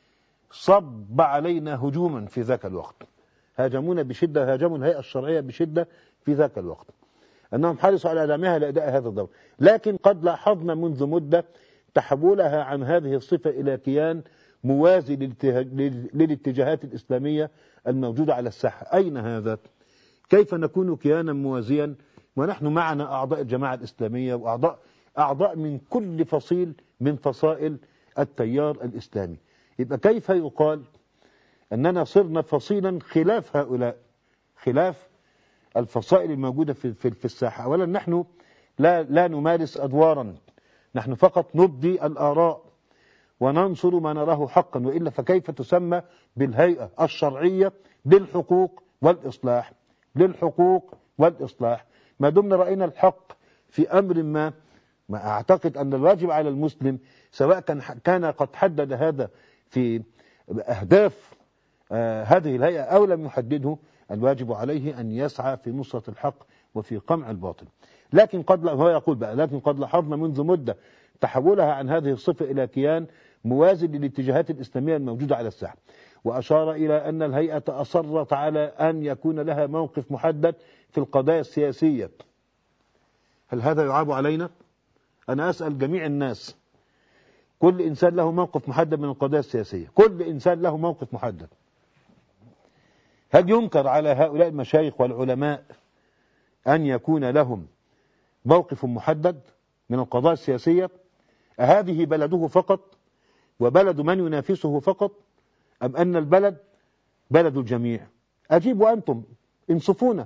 صب علينا هجوما في ذاك الوقت، هاجمونا بشدة، هاجموا الهيئة الشرعية بشدة في ذاك الوقت، أنهم حرصوا على دعمها لأداء هذا الدور. لكن قد لاحظنا منذ مدة تحولها عن هذه الصفة إلى كيان موازي للاتجاهات الإسلامية الموجودة على الساحة. أين هذا؟ كيف نكون كيانا موازيا ونحن معنا أعضاء الجماعة الإسلامية وأعضاء أعضاء من كل فصيل من فصائل التيار الإسلامي؟ يبقى كيف يقال أننا صرنا فصيلا خلاف هؤلاء، خلاف الفصائل الموجودة في في الساحة؟ أولا نحن لا لا نمارس أدوارا، نحن فقط نبدي الآراء وننصر ما نراه حقا، وإلا فكيف تسمى بالهيئة الشرعية للحقوق والإصلاح؟ للحقوق والإصلاح ما دمنا رأينا الحق في أمر ما. ما أعتقد أن الواجب على المسلم سواء كان كان قد حدد هذا في أهداف آه هذه الهيئة أو لم يحدده، الواجب عليه أن يسعى في نصرة الحق وفي قمع الباطل. لكن قد هو يقول بقى لكن قد لاحظنا منذ مدة تحولها عن هذه الصفة إلى كيان موازن للاتجاهات الإسلامية الموجودة على الساحة. وأشار إلى أن الهيئة أصرت على أن يكون لها موقف محدد في القضايا السياسية. هل هذا يعاب علينا؟ أنا أسأل جميع الناس، كل إنسان له موقف محدد من القضايا السياسية، كل إنسان له موقف محدد. هل ينكر على هؤلاء المشايخ والعلماء أن يكون لهم موقف محدد من القضايا السياسية؟ أهذه بلده فقط وبلد من ينافسه فقط، أم أن البلد بلد الجميع؟ أجيبوا أنتم، انصفونا.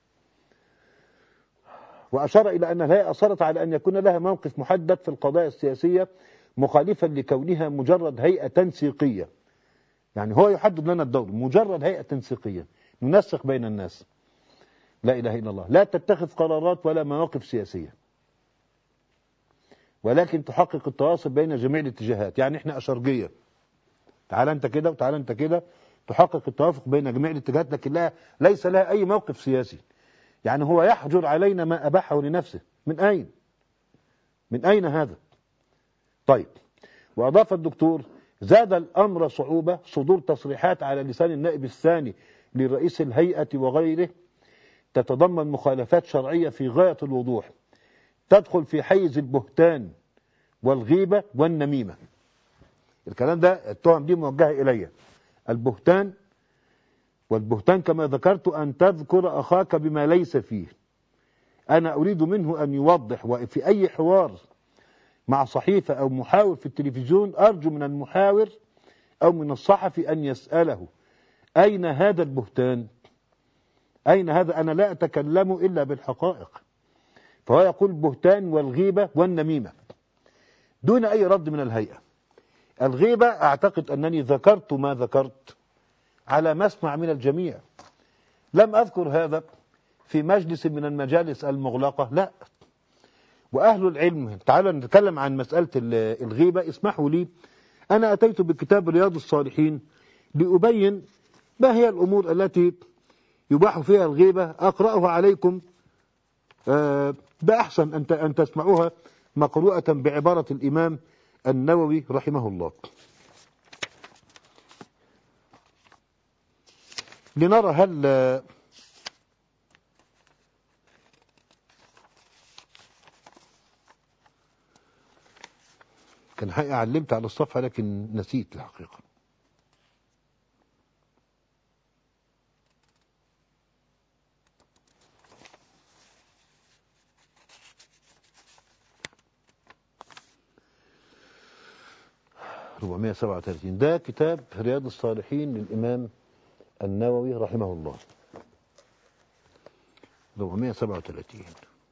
وأشار إلى أن الهيئة أصرت على أن يكون لها موقف محدد في القضايا السياسية مخالفا لكونها مجرد هيئة تنسيقية. يعني هو يحدد لنا الدور، مجرد هيئة تنسيقية ننسق بين الناس. لا إله إلا الله. لا تتخذ قرارات ولا مواقف سياسية، ولكن تحقق التواصل بين جميع الاتجاهات. يعني احنا أشرجية، تعال انت كده وتعال انت كده، تحقق التوافق بين جميع الاتجاهات، لكن لا ليس لها أي موقف سياسي. يعني هو يحجر علينا ما أباحه لنفسه. من أين؟ من أين هذا؟ طيب. وأضاف الدكتور: زاد الأمر صعوبة صدور تصريحات على لسان النائب الثاني لرئيس الهيئة وغيره تتضمن مخالفات شرعية في غاية الوضوح، تدخل في حيز البهتان والغيبة والنميمة. الكلام ده التهم دي موجهة إلي. البهتان، والبهتان كما ذكرت أن تذكر أخاك بما ليس فيه. أنا أريد منه أن يوضح، وفي أي حوار مع صحيفة أو محاور في التلفزيون أرجو من المحاور أو من الصحفي أن يسأله: أين هذا البهتان؟ أين هذا؟ أنا لا أتكلم إلا بالحقائق. فهو يقول بهتان والغيبة والنميمة دون أي رد من الهيئة. الغيبة أعتقد أنني ذكرت ما ذكرت على مسمع من الجميع، لم أذكر هذا في مجلس من المجالس المغلقة، لا. وأهل العلم، تعالوا نتكلم عن مسألة الغيبة. اسمحوا لي، أنا أتيت بكتاب رياض الصالحين لأبين ما هي الأمور التي يباح فيها الغيبة. أقرأها عليكم بأحسن أن تسمعوها مقروءة بعبارة الإمام النووي رحمه الله، لنرى هل كان حقيقة علمت على الصفحة لكن نسيت الحقيقة. أربعمائة وسبعة وثلاثين ده كتاب رياض الصالحين للإمام النووي رحمه الله. أربعمائة وسبعة وثلاثين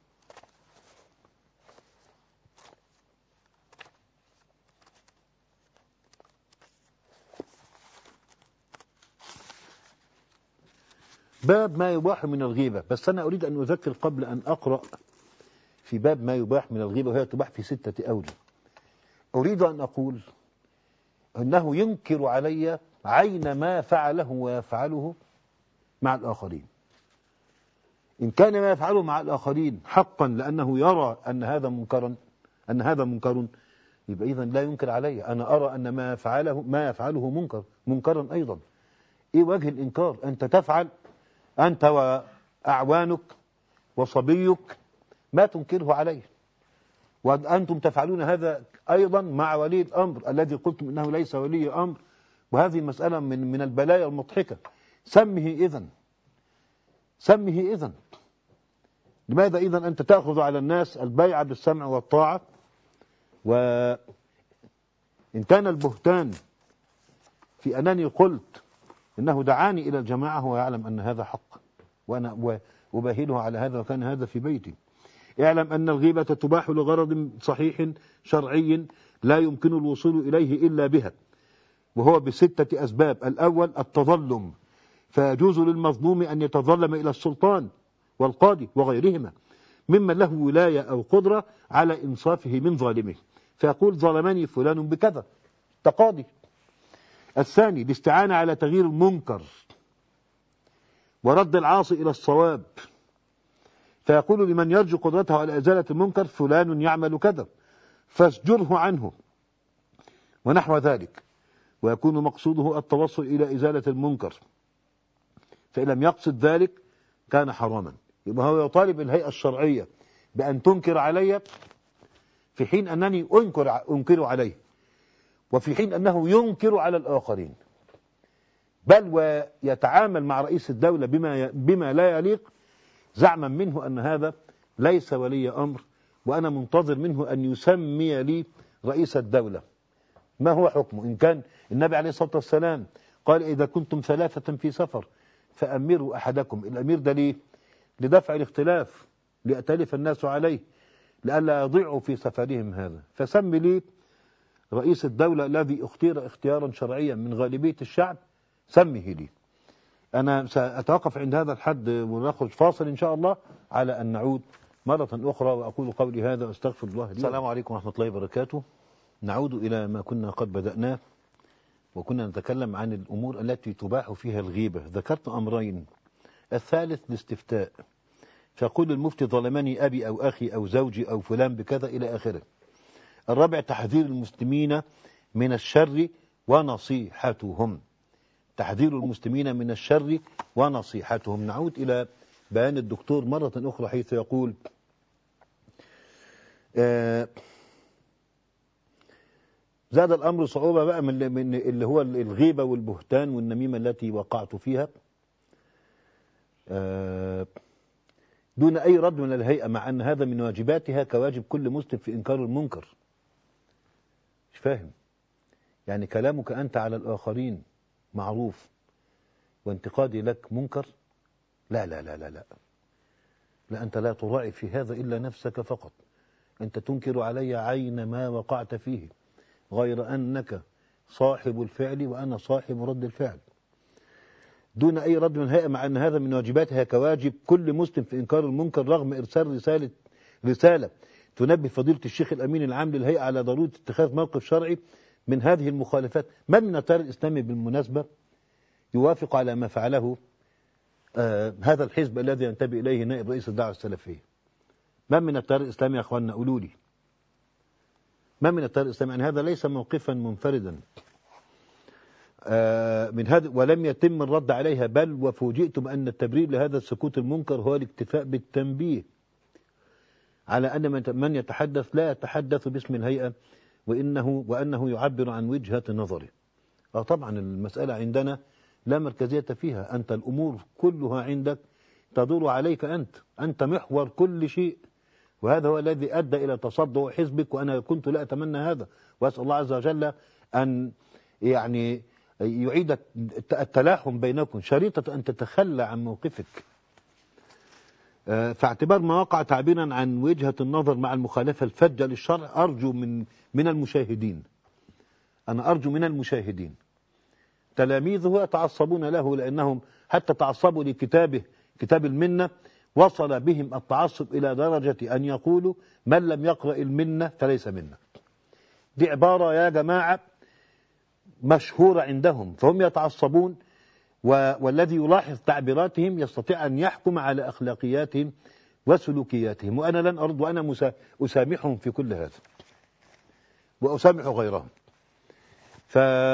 باب ما يباح من الغيبة. بس أنا أريد أن أذكر قبل أن أقرأ في باب ما يباح من الغيبة، وهي تباح في ستة أوجه. أريد أن أقول أنه ينكر علي عين ما فعله ويفعله مع الآخرين. إن كان ما يفعله مع الآخرين حقا لأنه يرى أن هذا منكرا أن هذا منكر يبقى إذن لا ينكر علي. أنا أرى أن ما يفعله ما يفعله منكر منكرا أيضا. إيه وجه الإنكار؟ أنت تفعل، أنت وأعوانك وصبيك، ما تنكره عليه. وأنتم تفعلون هذا أيضا مع ولي الأمر الذي قلتم إنه ليس ولي أمر، وهذه مسألة من من البلايا المضحكة. سمه إذن سمه إذن لماذا إذن أنت تأخذ على الناس البيع بالسمع والطاعة؟ وإن كان البهتان في أنني قلت إنه دعاني إلى الجماعة، هو يعلم أن هذا حق، وأنا أباهله على هذا، وكان هذا في بيتي. اعلم أن الغيبة تباح لغرض صحيح شرعي لا يمكن الوصول إليه إلا بها، وهو بستة أسباب. الأول التظلم، فيجوز للمظلوم أن يتظلم إلى السلطان والقاضي وغيرهما ممن له ولاية أو قدرة على إنصافه من ظالمه، فيقول ظلمني فلان بكذا، تقاضي. الثاني الاستعانة على تغيير المنكر ورد العاصي إلى الصواب، فيقول لمن يرجو قدرته على إزالة المنكر فلان يعمل كذا فاسجره عنه ونحو ذلك، ويكون مقصوده التوصل إلى إزالة المنكر، فإن لم يقصد ذلك كان حراما. يبقى هو يطالب الهيئة الشرعية بأن تنكر علي في حين أنني أنكر, أنكر عليه، وفي حين أنه ينكر على الآخرين، بل ويتعامل مع رئيس الدولة بما, بما لا يليق، زعما منه أن هذا ليس ولي أمر، وأنا منتظر منه أن يسمي لي رئيس الدولة. ما هو حكمه؟ إن كان النبي عليه الصلاة والسلام قال إذا كنتم ثلاثة في سفر فأمروا أحدكم، الأمير ده ليه؟ لدفع الاختلاف، ليأتلف الناس عليه، لئلا يضيعوا في سفرهم هذا. فسمي لي رئيس الدولة الذي اختير اختيارا شرعيا من غالبية الشعب، سميه لي. أنا سأتوقف عند هذا الحد ونخرج فاصل إن شاء الله، على أن نعود مرة أخرى، وأقول قولي هذا وأستغفر الله لي. السلام عليكم ورحمة الله وبركاته. نعود إلى ما كنا قد بدأناه، وكنا نتكلم عن الأمور التي تباح فيها الغيبة. ذكرت أمرين، الثالث الاستفتاء، فيقول المفتي ظلمني أبي أو أخي أو زوجي أو فلان بكذا إلى آخره. الرابع تحذير المسلمين من الشر ونصيحتهم، تحذير المسلمين من الشر ونصيحتهم. نعود إلى بيان الدكتور مرة أخرى، حيث يقول آه زاد الأمر صعوبة بقى من, من اللي هو الغيبة والبهتان والنميمة التي وقعت فيها آه دون أي رد من الهيئة، مع أن هذا من واجباتها كواجب كل مسلم في إنكار المنكر. مش فاهم يعني كلامك أنت على الآخرين معروف وانتقادي لك منكر؟ لا لا لا لا لا لا أنت لا تراعي في هذا إلا نفسك فقط. أنت تنكر علي عين ما وقعت فيه، غير أنك صاحب الفعل وأنا صاحب رد الفعل، دون أي رد من الهيئة، مع أن هذا من واجباتها كواجب كل مسلم في إنكار المنكر، رغم إرسال رسالة رسالة تنبه فضيلة الشيخ الأمين العام للهيئة على ضرورة اتخاذ موقف شرعي من هذه المخالفات. من من التيار الإسلامي بالمناسبة يوافق على ما فعله آه هذا الحزب الذي ينتمي إليه نائب رئيس الدعوة السلفية؟ من من التيار الإسلامي يا أخواننا؟ قولوا لي من من التيار الإسلامي؟ يعني هذا ليس موقفا منفردا آه من هذا، ولم يتم الرد عليها، بل وفوجئت بأن التبرير لهذا السكوت المنكر هو الاكتفاء بالتنبيه على أن من يتحدث لا يتحدث باسم الهيئة، وإنه وأنه يعبر عن وجهة نظره. آه طبعا المسألة عندنا لا مركزية فيها، أنت الأمور كلها عندك تدور عليك أنت، أنت محور كل شيء، وهذا هو الذي أدى إلى تصدع حزبك، وأنا كنت لا أتمنى هذا، وأسأل الله عز وجل أن يعني يعيد التلاحم بينكم، شريطة أن تتخلى عن موقفك. فاعتبار ما وقع تعبيرا عن وجهة النظر مع المخالفة الفجة للشرع، أرجو من من المشاهدين، أنا أرجو من المشاهدين تلاميذه يتعصبون له، لأنهم حتى تعصبوا لكتابه كتاب المنة، وصل بهم التعصب إلى درجة أن يقولوا من لم يقرأ المنة فليس منا. دي عبارة يا جماعة مشهورة عندهم، فهم يتعصبون، والذي يلاحظ تعبيراتهم يستطيع أن يحكم على أخلاقياتهم وسلوكياتهم، وأنا لن أرد، وأنا أسامحهم في كل هذا وأسامح غيرهم. ف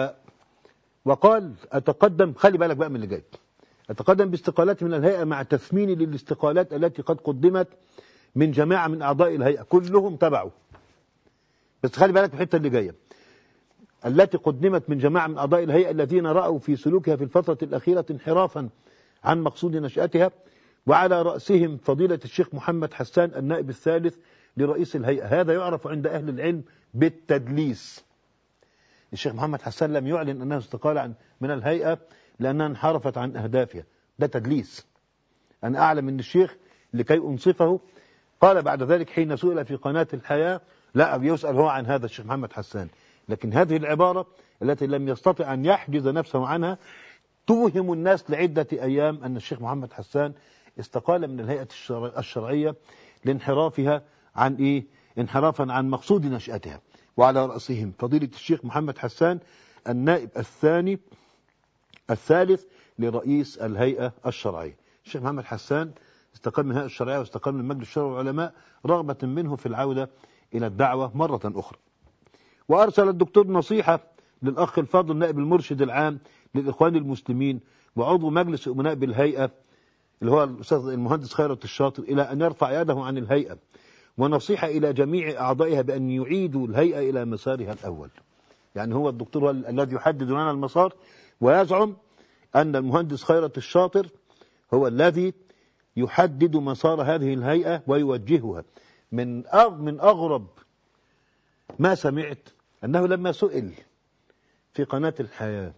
وقال أتقدم، خلي بالك بقى من اللي جاي، أتقدم باستقالات من الهيئة مع تثميني للاستقالات التي قد قدمت من جماعة من أعضاء الهيئة كلهم تبعوا، بس خلي بالك في الحتة اللي جاية، التي قدمت من جماعة من أعضاء الهيئة الذين رأوا في سلوكها في الفترة الأخيرة انحرافا عن مقصود نشأتها، وعلى رأسهم فضيلة الشيخ محمد حسان النائب الثالث لرئيس الهيئة. هذا يعرف عند أهل العلم بالتدليس. الشيخ محمد حسان لم يعلن أنه استقال عن من الهيئة لأنها انحرفت عن أهدافها، ده تدليس. أنا أعلم أن الشيخ لكي أنصفه قال بعد ذلك حين سئل في قناة الحياة، لا يسأل هو عن هذا الشيخ محمد حسان، لكن هذه العبارة التي لم يستطع أن يحجز نفسه عنها توهم الناس لعدة أيام أن الشيخ محمد حسان استقال من الهيئة الشرعية لانحرافها عن إيه؟ انحرافا عن مقصود نشأتها، وعلى رأسهم فضيلة الشيخ محمد حسان النائب الثاني الثالث لرئيس الهيئة الشرعية. الشيخ محمد حسان استقال من الهيئة الشرعية واستقال من مجلس الشورى والعلماء رغبة منه في العودة إلى الدعوة مرة أخرى. وأرسل الدكتور نصيحة للأخ الفاضل نائب المرشد العام للإخوان المسلمين وعضو مجلس أمناء بالهيئة اللي هو الأستاذ المهندس خيرت الشاطر إلى أن يرفع يده عن الهيئة، ونصيحة إلى جميع أعضائها بأن يعيدوا الهيئة إلى مسارها الأول. يعني هو الدكتور هو الذي يحدد لنا المسار، ويزعم أن المهندس خيرت الشاطر هو الذي يحدد مسار هذه الهيئة ويوجهها. من من أغرب ما سمعت أنه لما سئل في قناة الحياة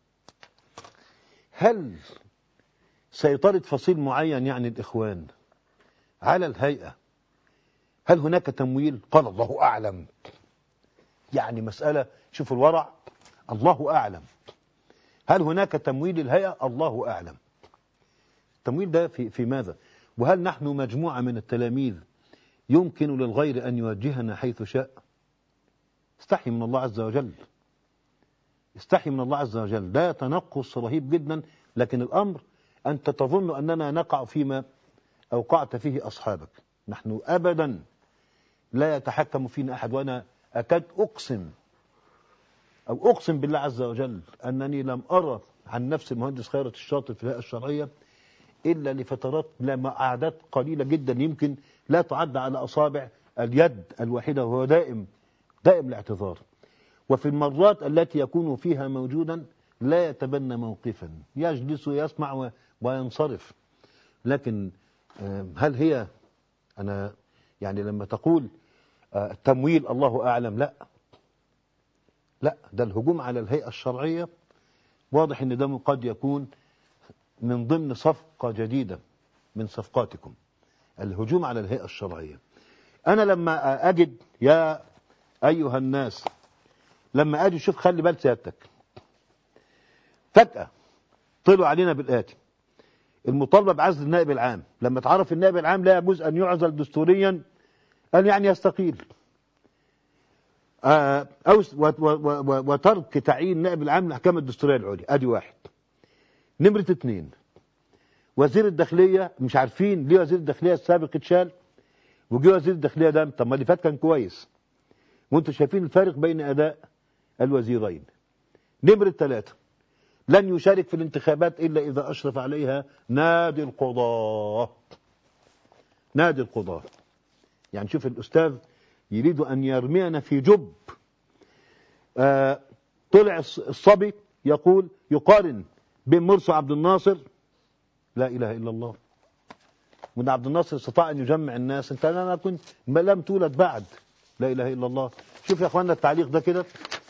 هل سيطرة فصيل معين يعني الإخوان على الهيئة، هل هناك تمويل؟ قال الله أعلم. يعني مسألة، شوف الورع، الله أعلم. هل هناك تمويل للهيئة؟ الله أعلم. التمويل ده في, في ماذا؟ وهل نحن مجموعة من التلاميذ يمكن للغير أن يوجهنا حيث شاء؟ استحي من الله عز وجل، استحي من الله عز وجل. ده تنقص رهيب جدا. لكن الأمر أنت تظن أننا نقع فيما أوقعت فيه أصحابك. نحن أبدا لا يتحكم فينا أحد. وأنا أكاد أقسم أو أقسم بالله عز وجل أنني لم أرى عن نفس المهندس خيرت الشاطر في الهيئة الشرعية إلا لفترات لما أعداد قليلة جدا يمكن لا تعد على أصابع اليد الواحدة، وهو دائم دائم الاعتذار. وفي المرات التي يكون فيها موجودا لا يتبنى موقفا، يجلس ويسمع وينصرف. لكن هل هي أنا يعني لما تقول التمويل الله أعلم، لا لا، ده الهجوم على الهيئة الشرعية واضح ان ده قد يكون من ضمن صفقة جديدة من صفقاتكم، الهجوم على الهيئة الشرعية. أنا لما أجد يا أيها الناس، لما أجي شوف، خلي بال سيادتك، فجأة طلعوا علينا بالآتي: المطالبة بعزل النائب العام. لما تعرف النائب العام لا يجوز أن يعزل دستوريا، قال يعني يستقيل، أو وترك تعيين النائب العام للأحكام الدستورية العليا. أدي واحد. نمرة اتنين، وزير الداخلية مش عارفين ليه وزير الداخلية السابق اتشال وجي وزير الداخلية ده. طب ما اللي فات كان كويس، وانتم شايفين الفارق بين أداء الوزيرين. نمرة ثلاثة، لن يشارك في الانتخابات إلا إذا أشرف عليها نادي القضاء. نادي القضاء. يعني شوف الأستاذ يريد أن يرمينا في جب. آه طلع الصبي يقول يقارن بين مرسي وعبد الناصر. لا إله إلا الله. وإن عبد الناصر استطاع أن يجمع الناس، أنت أنا كنت لم تولد بعد. لا إله إلا الله. شوف يا أخوانا التعليق ده كده،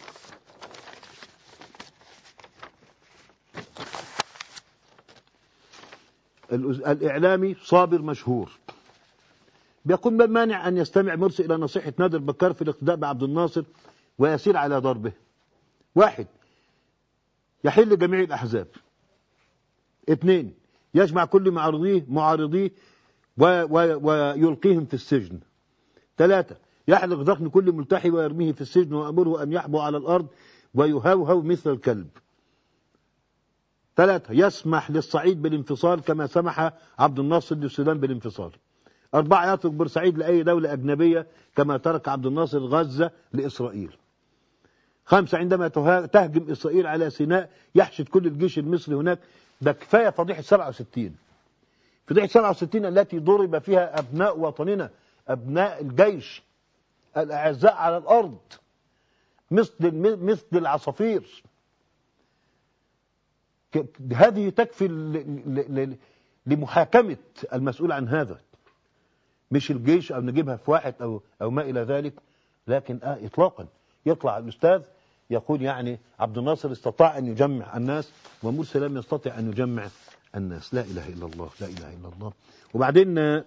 الإعلامي صابر مشهور بيقول: ما المانع أن يستمع مرسي إلى نصيحة نادر بكار في الاقتداء بعبد الناصر ويسير على ضربه؟ واحد، يحل جميع الأحزاب. اثنين، يجمع كل معارضيه معارضيه ويلقيهم في السجن. ثلاثة، يحلق ذقن كل ملتحي ويرميه في السجن ويأمره أن يحبو على الأرض ويهوهو مثل الكلب. ثلاثة، يسمح للصعيد بالانفصال كما سمح عبد الناصر للسودان بالانفصال. أربعة، يترك بورسعيد لأي دولة أجنبية كما ترك عبد الناصر غزة لإسرائيل. خمسة، عندما تهجم إسرائيل على سيناء يحشد كل الجيش المصري هناك. ده كفاية فضيحة سبعة وستين. فضيحة سبعة وستين التي ضرب فيها أبناء وطننا، أبناء الجيش الأعزاء على الأرض مثل مثل العصافير. هذه تكفي لمحاكمة المسؤول عن هذا، مش الجيش أو نجيبها في واحد أو أو ما إلى ذلك. لكن آه إطلاقا يطلع الأستاذ يقول يعني عبد الناصر استطاع أن يجمع الناس ومرسي لم يستطع أن يجمع الناس. لا إله إلا الله، لا إله إلا الله. وبعدين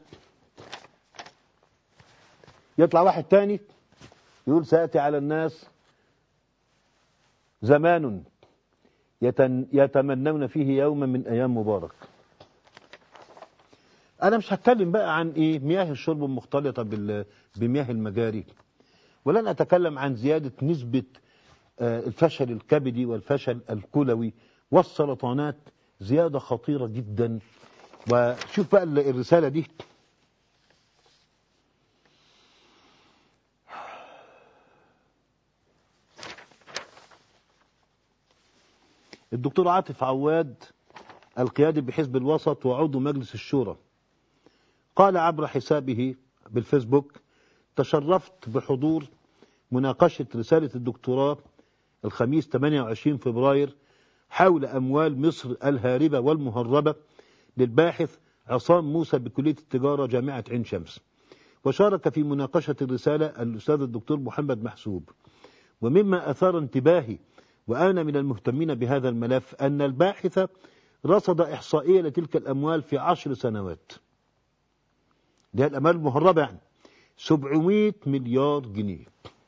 يطلع واحد تاني يقول: سيأتي على الناس زمان يتمنون فيه يوما من أيام مبارك. أنا مش هتكلم بقى عن إيه مياه الشرب المختلطة بمياه المجاري، ولن أتكلم عن زيادة نسبة الفشل الكبدي والفشل الكلوي والسرطانات، زيادة خطيرة جدا وشوف بقى الرسالة دي، الدكتور عاطف عواد القيادي بحزب الوسط وعضو مجلس الشورى قال عبر حسابه بالفيسبوك: تشرفت بحضور مناقشة رسالة الدكتوراه الخميس ثمانية وعشرين فبراير حول أموال مصر الهاربة والمهربة للباحث عصام موسى بكلية التجارة جامعة عين شمس. وشارك في مناقشة الرسالة الأستاذ الدكتور محمد محسوب. ومما أثار انتباهي وأنا من المهتمين بهذا الملف أن الباحث رصد إحصائية لتلك الأموال في عشر سنوات، دي الأموال المهربة يعني سبعمائة مليار جنيه،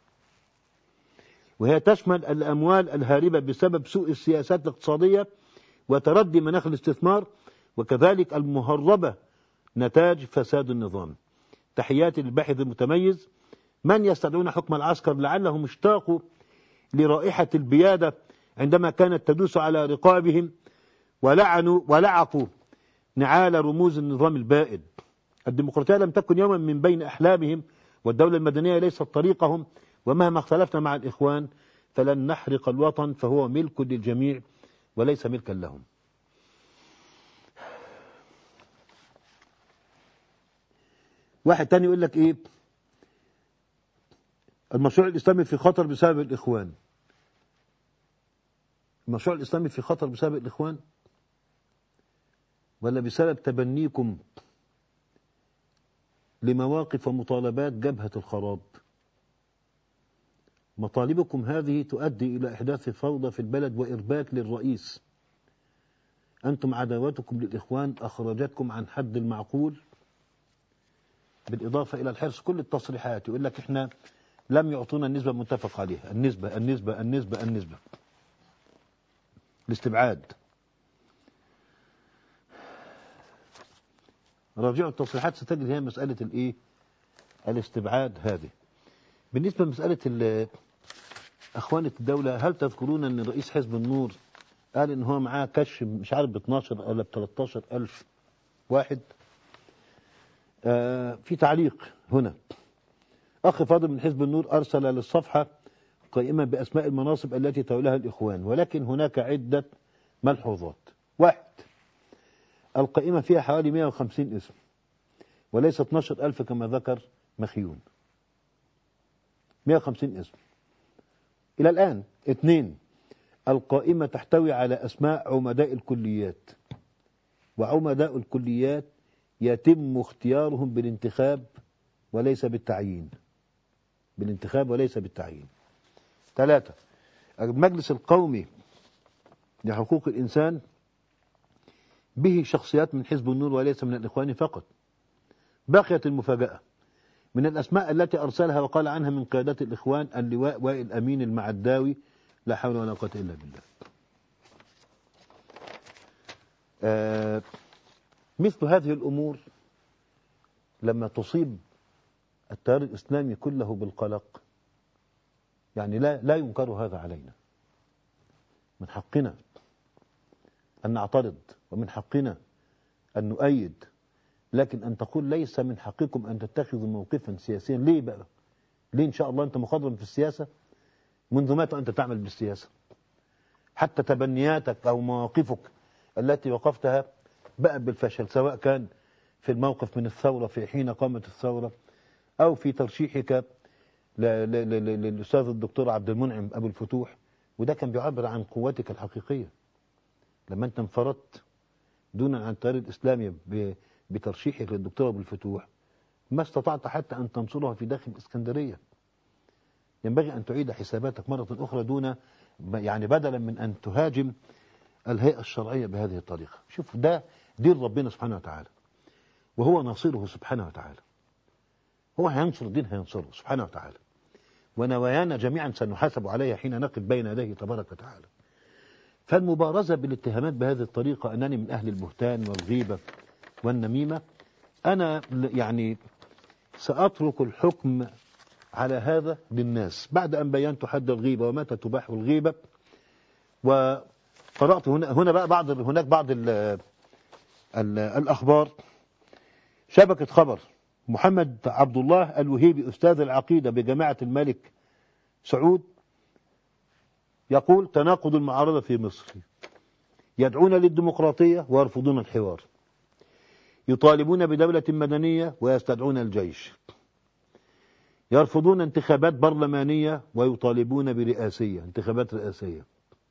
وهي تشمل الأموال الهاربة بسبب سوء السياسات الاقتصادية وتردي مناخ الاستثمار، وكذلك المهربة نتاج فساد النظام. تحياتي للباحث المتميز من يستدعون حكم العسكر لعلهم اشتاقوا لرائحة البيادة عندما كانت تدوس على رقابهم ولعنوا ولعقوا نعال رموز النظام البائد. الديمقراطية لم تكن يوما من بين أحلامهم، والدولة المدنية ليست طريقهم، ومهما اختلفنا مع الإخوان فلن نحرق الوطن، فهو ملك للجميع وليس ملكا لهم. واحد تاني يقول لك ايه، المشروع الإسلامي في خطر بسبب الإخوان. المشروع الإسلامي في خطر بسبب الإخوان ولا بسبب تبنيكم لمواقف ومطالبات جبهة الخراب؟ مطالبكم هذه تؤدي إلى إحداث فوضى في البلد وإرباك للرئيس. أنتم عداوتكم للإخوان أخرجتكم عن حد المعقول، بالإضافة إلى الحرص. كل التصريحات يقول لك إحنا لم يعطونا النسبة المتفق عليها، النسبة النسبة النسبة النسبة الاستبعاد. راجعوا التصريحات ستجد هي مسألة الإيه؟ الاستبعاد هذه. بالنسبة لمسألة أخوانة الدولة، هل تذكرون أن رئيس حزب النور قال إن هو معاه كشف مش عارف ب اثناشر ولا ب ثلاثة عشر ألف واحد؟ آه في تعليق هنا، أخ فاضل من حزب النور أرسل للصفحة قائمة بأسماء المناصب التي تولها الإخوان، ولكن هناك عدة ملحوظات. واحد، القائمة فيها حوالي مئة وخمسين اسم وليس اثناشر ألف كما ذكر مخيون، مئة وخمسين اسم إلى الآن. اثنين، القائمة تحتوي على أسماء عمداء الكليات، وعمداء الكليات يتم اختيارهم بالانتخاب وليس بالتعيين، بالانتخاب وليس بالتعيين. ثلاثة، المجلس القومي لحقوق الإنسان به شخصيات من حزب النور وليس من الإخوان فقط. بقيت المفاجأة من الأسماء التي أرسلها وقال عنها من قيادات الإخوان اللواء وائل أمين المعداوي، لا حول ولا قوة إلا بالله. آه مثل هذه الأمور لما تصيب التيار الإسلامي كله بالقلق، يعني لا لا ينكر هذا علينا. من حقنا أن نعترض ومن حقنا أن نؤيد، لكن أن تقول ليس من حقكم أن تتخذوا موقفا سياسيا. ليه بقى؟ ليه إن شاء الله أنت مخضرم في السياسة منذ متى أنت تعمل بالسياسة؟ حتى تبنياتك أو مواقفك التي وقفتها بقى بالفشل، سواء كان في الموقف من الثورة في حين قامت الثورة، أو في ترشيحك للأستاذ الدكتور عبد المنعم أبو الفتوح، وده كان بيعبر عن قوتك الحقيقية. لما أنت انفردت دون عن التيار الإسلامي بترشيحك للدكتور أبو الفتوح، ما استطعت حتى أن تنصرها في داخل الإسكندرية. ينبغي أن تعيد حساباتك مرة أخرى، دون يعني بدلا من أن تهاجم الهيئة الشرعية بهذه الطريقة. شوف، ده دين ربنا سبحانه وتعالى، وهو ناصره سبحانه وتعالى. هو هينصر الدين، هينصره سبحانه وتعالى، ونوايانا جميعا سنحاسب عليها حين نقف بين يديه تبارك وتعالى. فالمبارزة بالاتهامات بهذه الطريقة أنني من أهل البهتان والغيبة والنميمة، أنا يعني سأترك الحكم على هذا للناس بعد أن بينت حد الغيبة ومتى تباح الغيبة. وقرأت هنا هنا بقى بعض هناك بعض الأخبار شبكة خبر محمد عبد الله الوهيبي أستاذ العقيدة بجامعة الملك سعود يقول: تناقض المعارضة في مصر، يدعون للديمقراطية ويرفضون الحوار، يطالبون بدولة مدنية ويستدعون الجيش، يرفضون انتخابات برلمانية ويطالبون برئاسية، انتخابات رئاسية.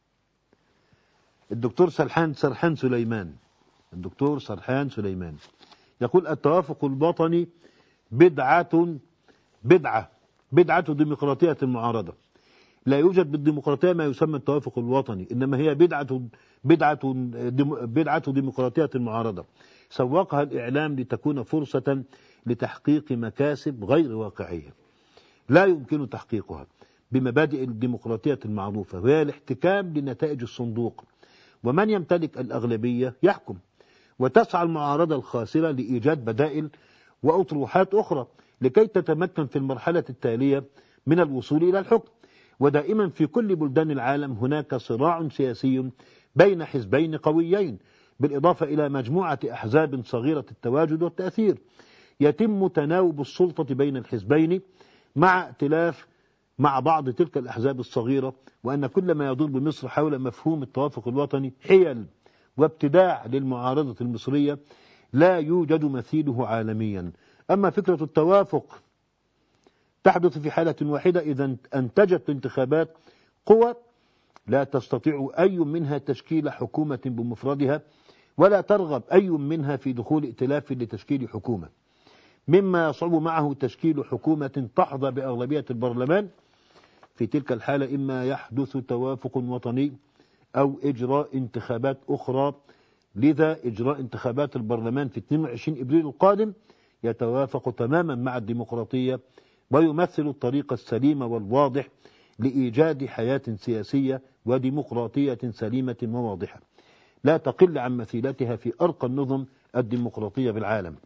الدكتور سرحان سرحان سليمان الدكتور سرحان سليمان يقول: التوافق الوطني بدعة بدعة بدعة ديمقراطية المعارضة. لا يوجد بالديمقراطية ما يسمى التوافق الوطني، إنما هي بدعة بدعة بدعة ديمقراطية المعارضة سوقها الإعلام لتكون فرصة لتحقيق مكاسب غير واقعية لا يمكن تحقيقها بمبادئ الديمقراطية المعروفة، وهي الاحتكام لنتائج الصندوق، ومن يمتلك الأغلبية يحكم. وتسعى المعارضة الخاسرة لإيجاد بدائل وأطروحات أخرى لكي تتمكن في المرحلة التالية من الوصول إلى الحكم. ودائما في كل بلدان العالم هناك صراع سياسي بين حزبين قويين، بالإضافة إلى مجموعة أحزاب صغيرة التواجد والتأثير، يتم تناوب السلطة بين الحزبين مع ائتلاف مع بعض تلك الأحزاب الصغيرة، وأن كل ما يدور بمصر حول مفهوم التوافق الوطني حيل وابتداع للمعارضة المصرية لا يوجد مثيله عالميا. أما فكرة التوافق تحدث في حالة واحدة إذا أنتجت انتخابات قوى لا تستطيع أي منها تشكيل حكومة بمفردها، ولا ترغب أي منها في دخول ائتلاف لتشكيل حكومة، مما يصعب معه تشكيل حكومة تحظى بأغلبية البرلمان. في تلك الحالة إما يحدث توافق وطني أو إجراء انتخابات أخرى. لذا إجراء انتخابات البرلمان في اثنين وعشرين إبريل القادم يتوافق تماما مع الديمقراطية، ويمثل الطريق السليم والواضح لإيجاد حياة سياسية وديمقراطية سليمة وواضحة لا تقل عن مثيلتها في أرقى النظم الديمقراطية بالعالم.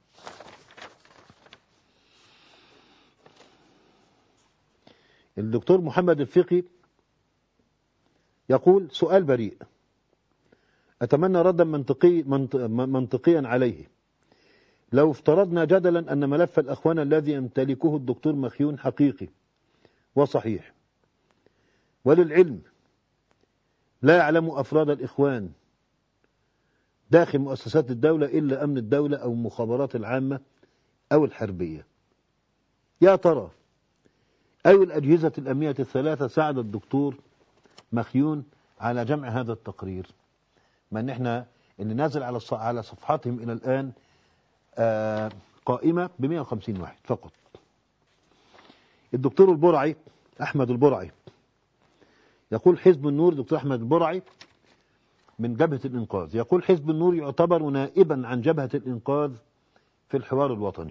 الدكتور محمد الفقي يقول: سؤال بريء أتمنى ردا منطقي منطقيا عليه. لو افترضنا جدلا أن ملف الأخوان الذي يمتلكه الدكتور مخيون حقيقي وصحيح، وللعلم لا يعلم أفراد الإخوان داخل مؤسسات الدولة إلا أمن الدولة أو المخابرات العامة أو الحربية، يا ترى أي الأجهزة الأمنية الثلاثة ساعد الدكتور مخيون على جمع هذا التقرير؟ ما ان احنا اللي نازل على على صفحاتهم الى الان آه قائمه ب مئة وخمسين واحد فقط. الدكتور البرعي احمد البرعي يقول: حزب النور، دكتور احمد البرعي من جبهه الانقاذ، يقول: حزب النور يعتبر نائبا عن جبهه الانقاذ في الحوار الوطني.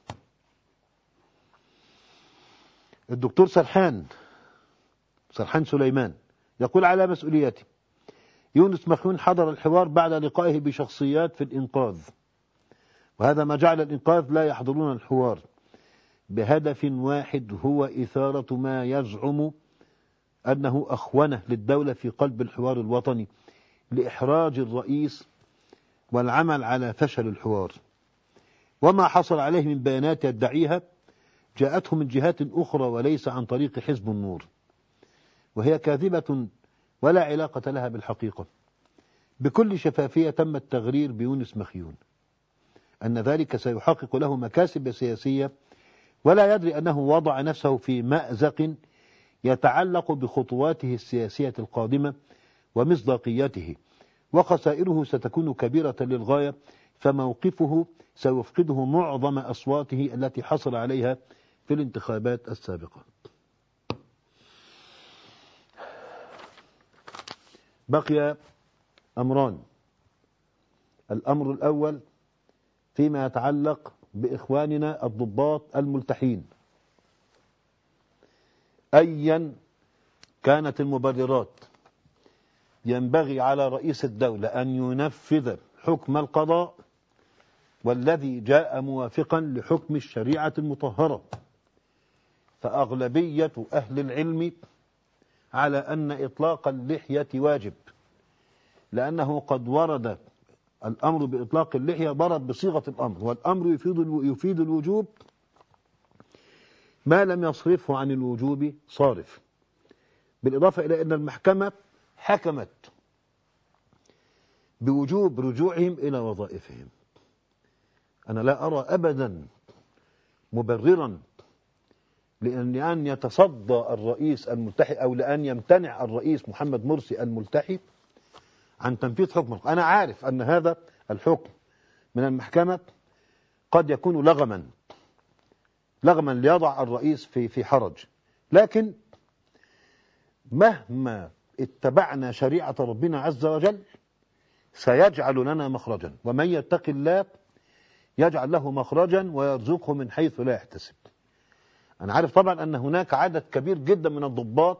الدكتور سرحان سرحان سليمان يقول: على مسؤوليتي، يونس مخيون حضر الحوار بعد لقائه بشخصيات في الإنقاذ، وهذا ما جعل الإنقاذ لا يحضرون الحوار بهدف واحد، هو إثارة ما يزعم أنه أخونة للدولة في قلب الحوار الوطني لإحراج الرئيس والعمل على فشل الحوار. وما حصل عليه من بيانات يدعيها جاءته من جهات أخرى وليس عن طريق حزب النور، وهي كاذبة ولا علاقة لها بالحقيقة. بكل شفافية تم التغرير بيونس مخيون أن ذلك سيحقق له مكاسب سياسية، ولا يدري أنه وضع نفسه في مأزق يتعلق بخطواته السياسية القادمة ومصداقيته، وخسائره ستكون كبيرة للغاية، فموقفه سيفقده معظم أصواته التي حصل عليها في الانتخابات السابقة. بقي أمران. الأمر الأول فيما يتعلق بإخواننا الضباط الملتحين، أيا كانت المبررات ينبغي على رئيس الدولة أن ينفذ حكم القضاء والذي جاء موافقا لحكم الشريعة المطهرة. فأغلبية أهل العلم على أن إطلاق اللحية واجب، لأنه قد ورد الأمر بإطلاق اللحية ضرب بصيغة الأمر، والأمر يفيد يفيد الوجوب ما لم يصرفه عن الوجوب صارف، بالإضافة إلى أن المحكمة حكمت بوجوب رجوعهم إلى وظائفهم. أنا لا أرى أبدا مبررا لأن أن يتصدى الرئيس الملتحي أو لأن يمتنع الرئيس محمد مرسي الملتحي عن تنفيذ حكم. أنا عارف أن هذا الحكم من المحكمة قد يكون لغما لغما ليضع الرئيس في في حرج، لكن مهما اتبعنا شريعة ربنا عز وجل سيجعل لنا مخرجا، ومن يتق الله يجعل له مخرجا ويرزقه من حيث لا يحتسب. أنا عارف طبعا أن هناك عدد كبير جدا من الضباط،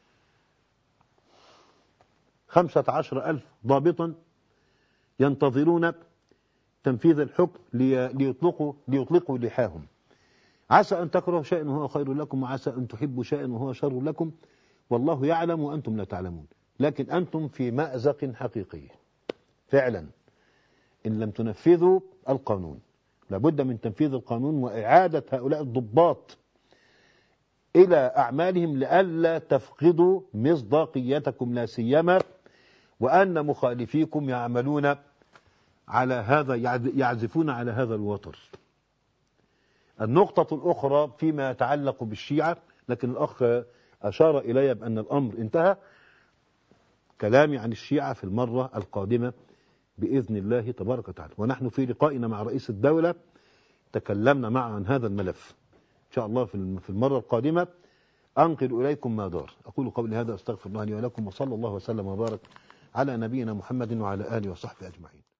خمسة عشر ألف ضابطا ينتظرون تنفيذ الحكم ليطلقوا ليطلقوا لحاهم. عسى أن تكرهوا شيئا وهو خير لكم، وعسى أن تحبوا شيئا وهو شر لكم، والله يعلم وأنتم لا تعلمون. لكن أنتم في مأزق حقيقي فعلا إن لم تنفذوا القانون. لابد من تنفيذ القانون وإعادة هؤلاء الضباط إلى أعمالهم لئلا تفقدوا مصداقيتكم، لا سيما وأن مخالفيكم يعملون على هذا يعزفون على هذا الوتر. النقطة الأخرى فيما يتعلق بالشيعة، لكن الأخ أشار إلي بأن الأمر انتهى، كلامي عن الشيعة في المرة القادمة بإذن الله تبارك وتعالى. ونحن في لقائنا مع رئيس الدولة تكلمنا معه عن هذا الملف. إن شاء الله في المرة القادمة أنقل إليكم ما دار. أقول قولي هذا أستغفر الله لي ولكم، وصلى الله وسلم وبارك على نبينا محمد وعلى آله وصحبه أجمعين.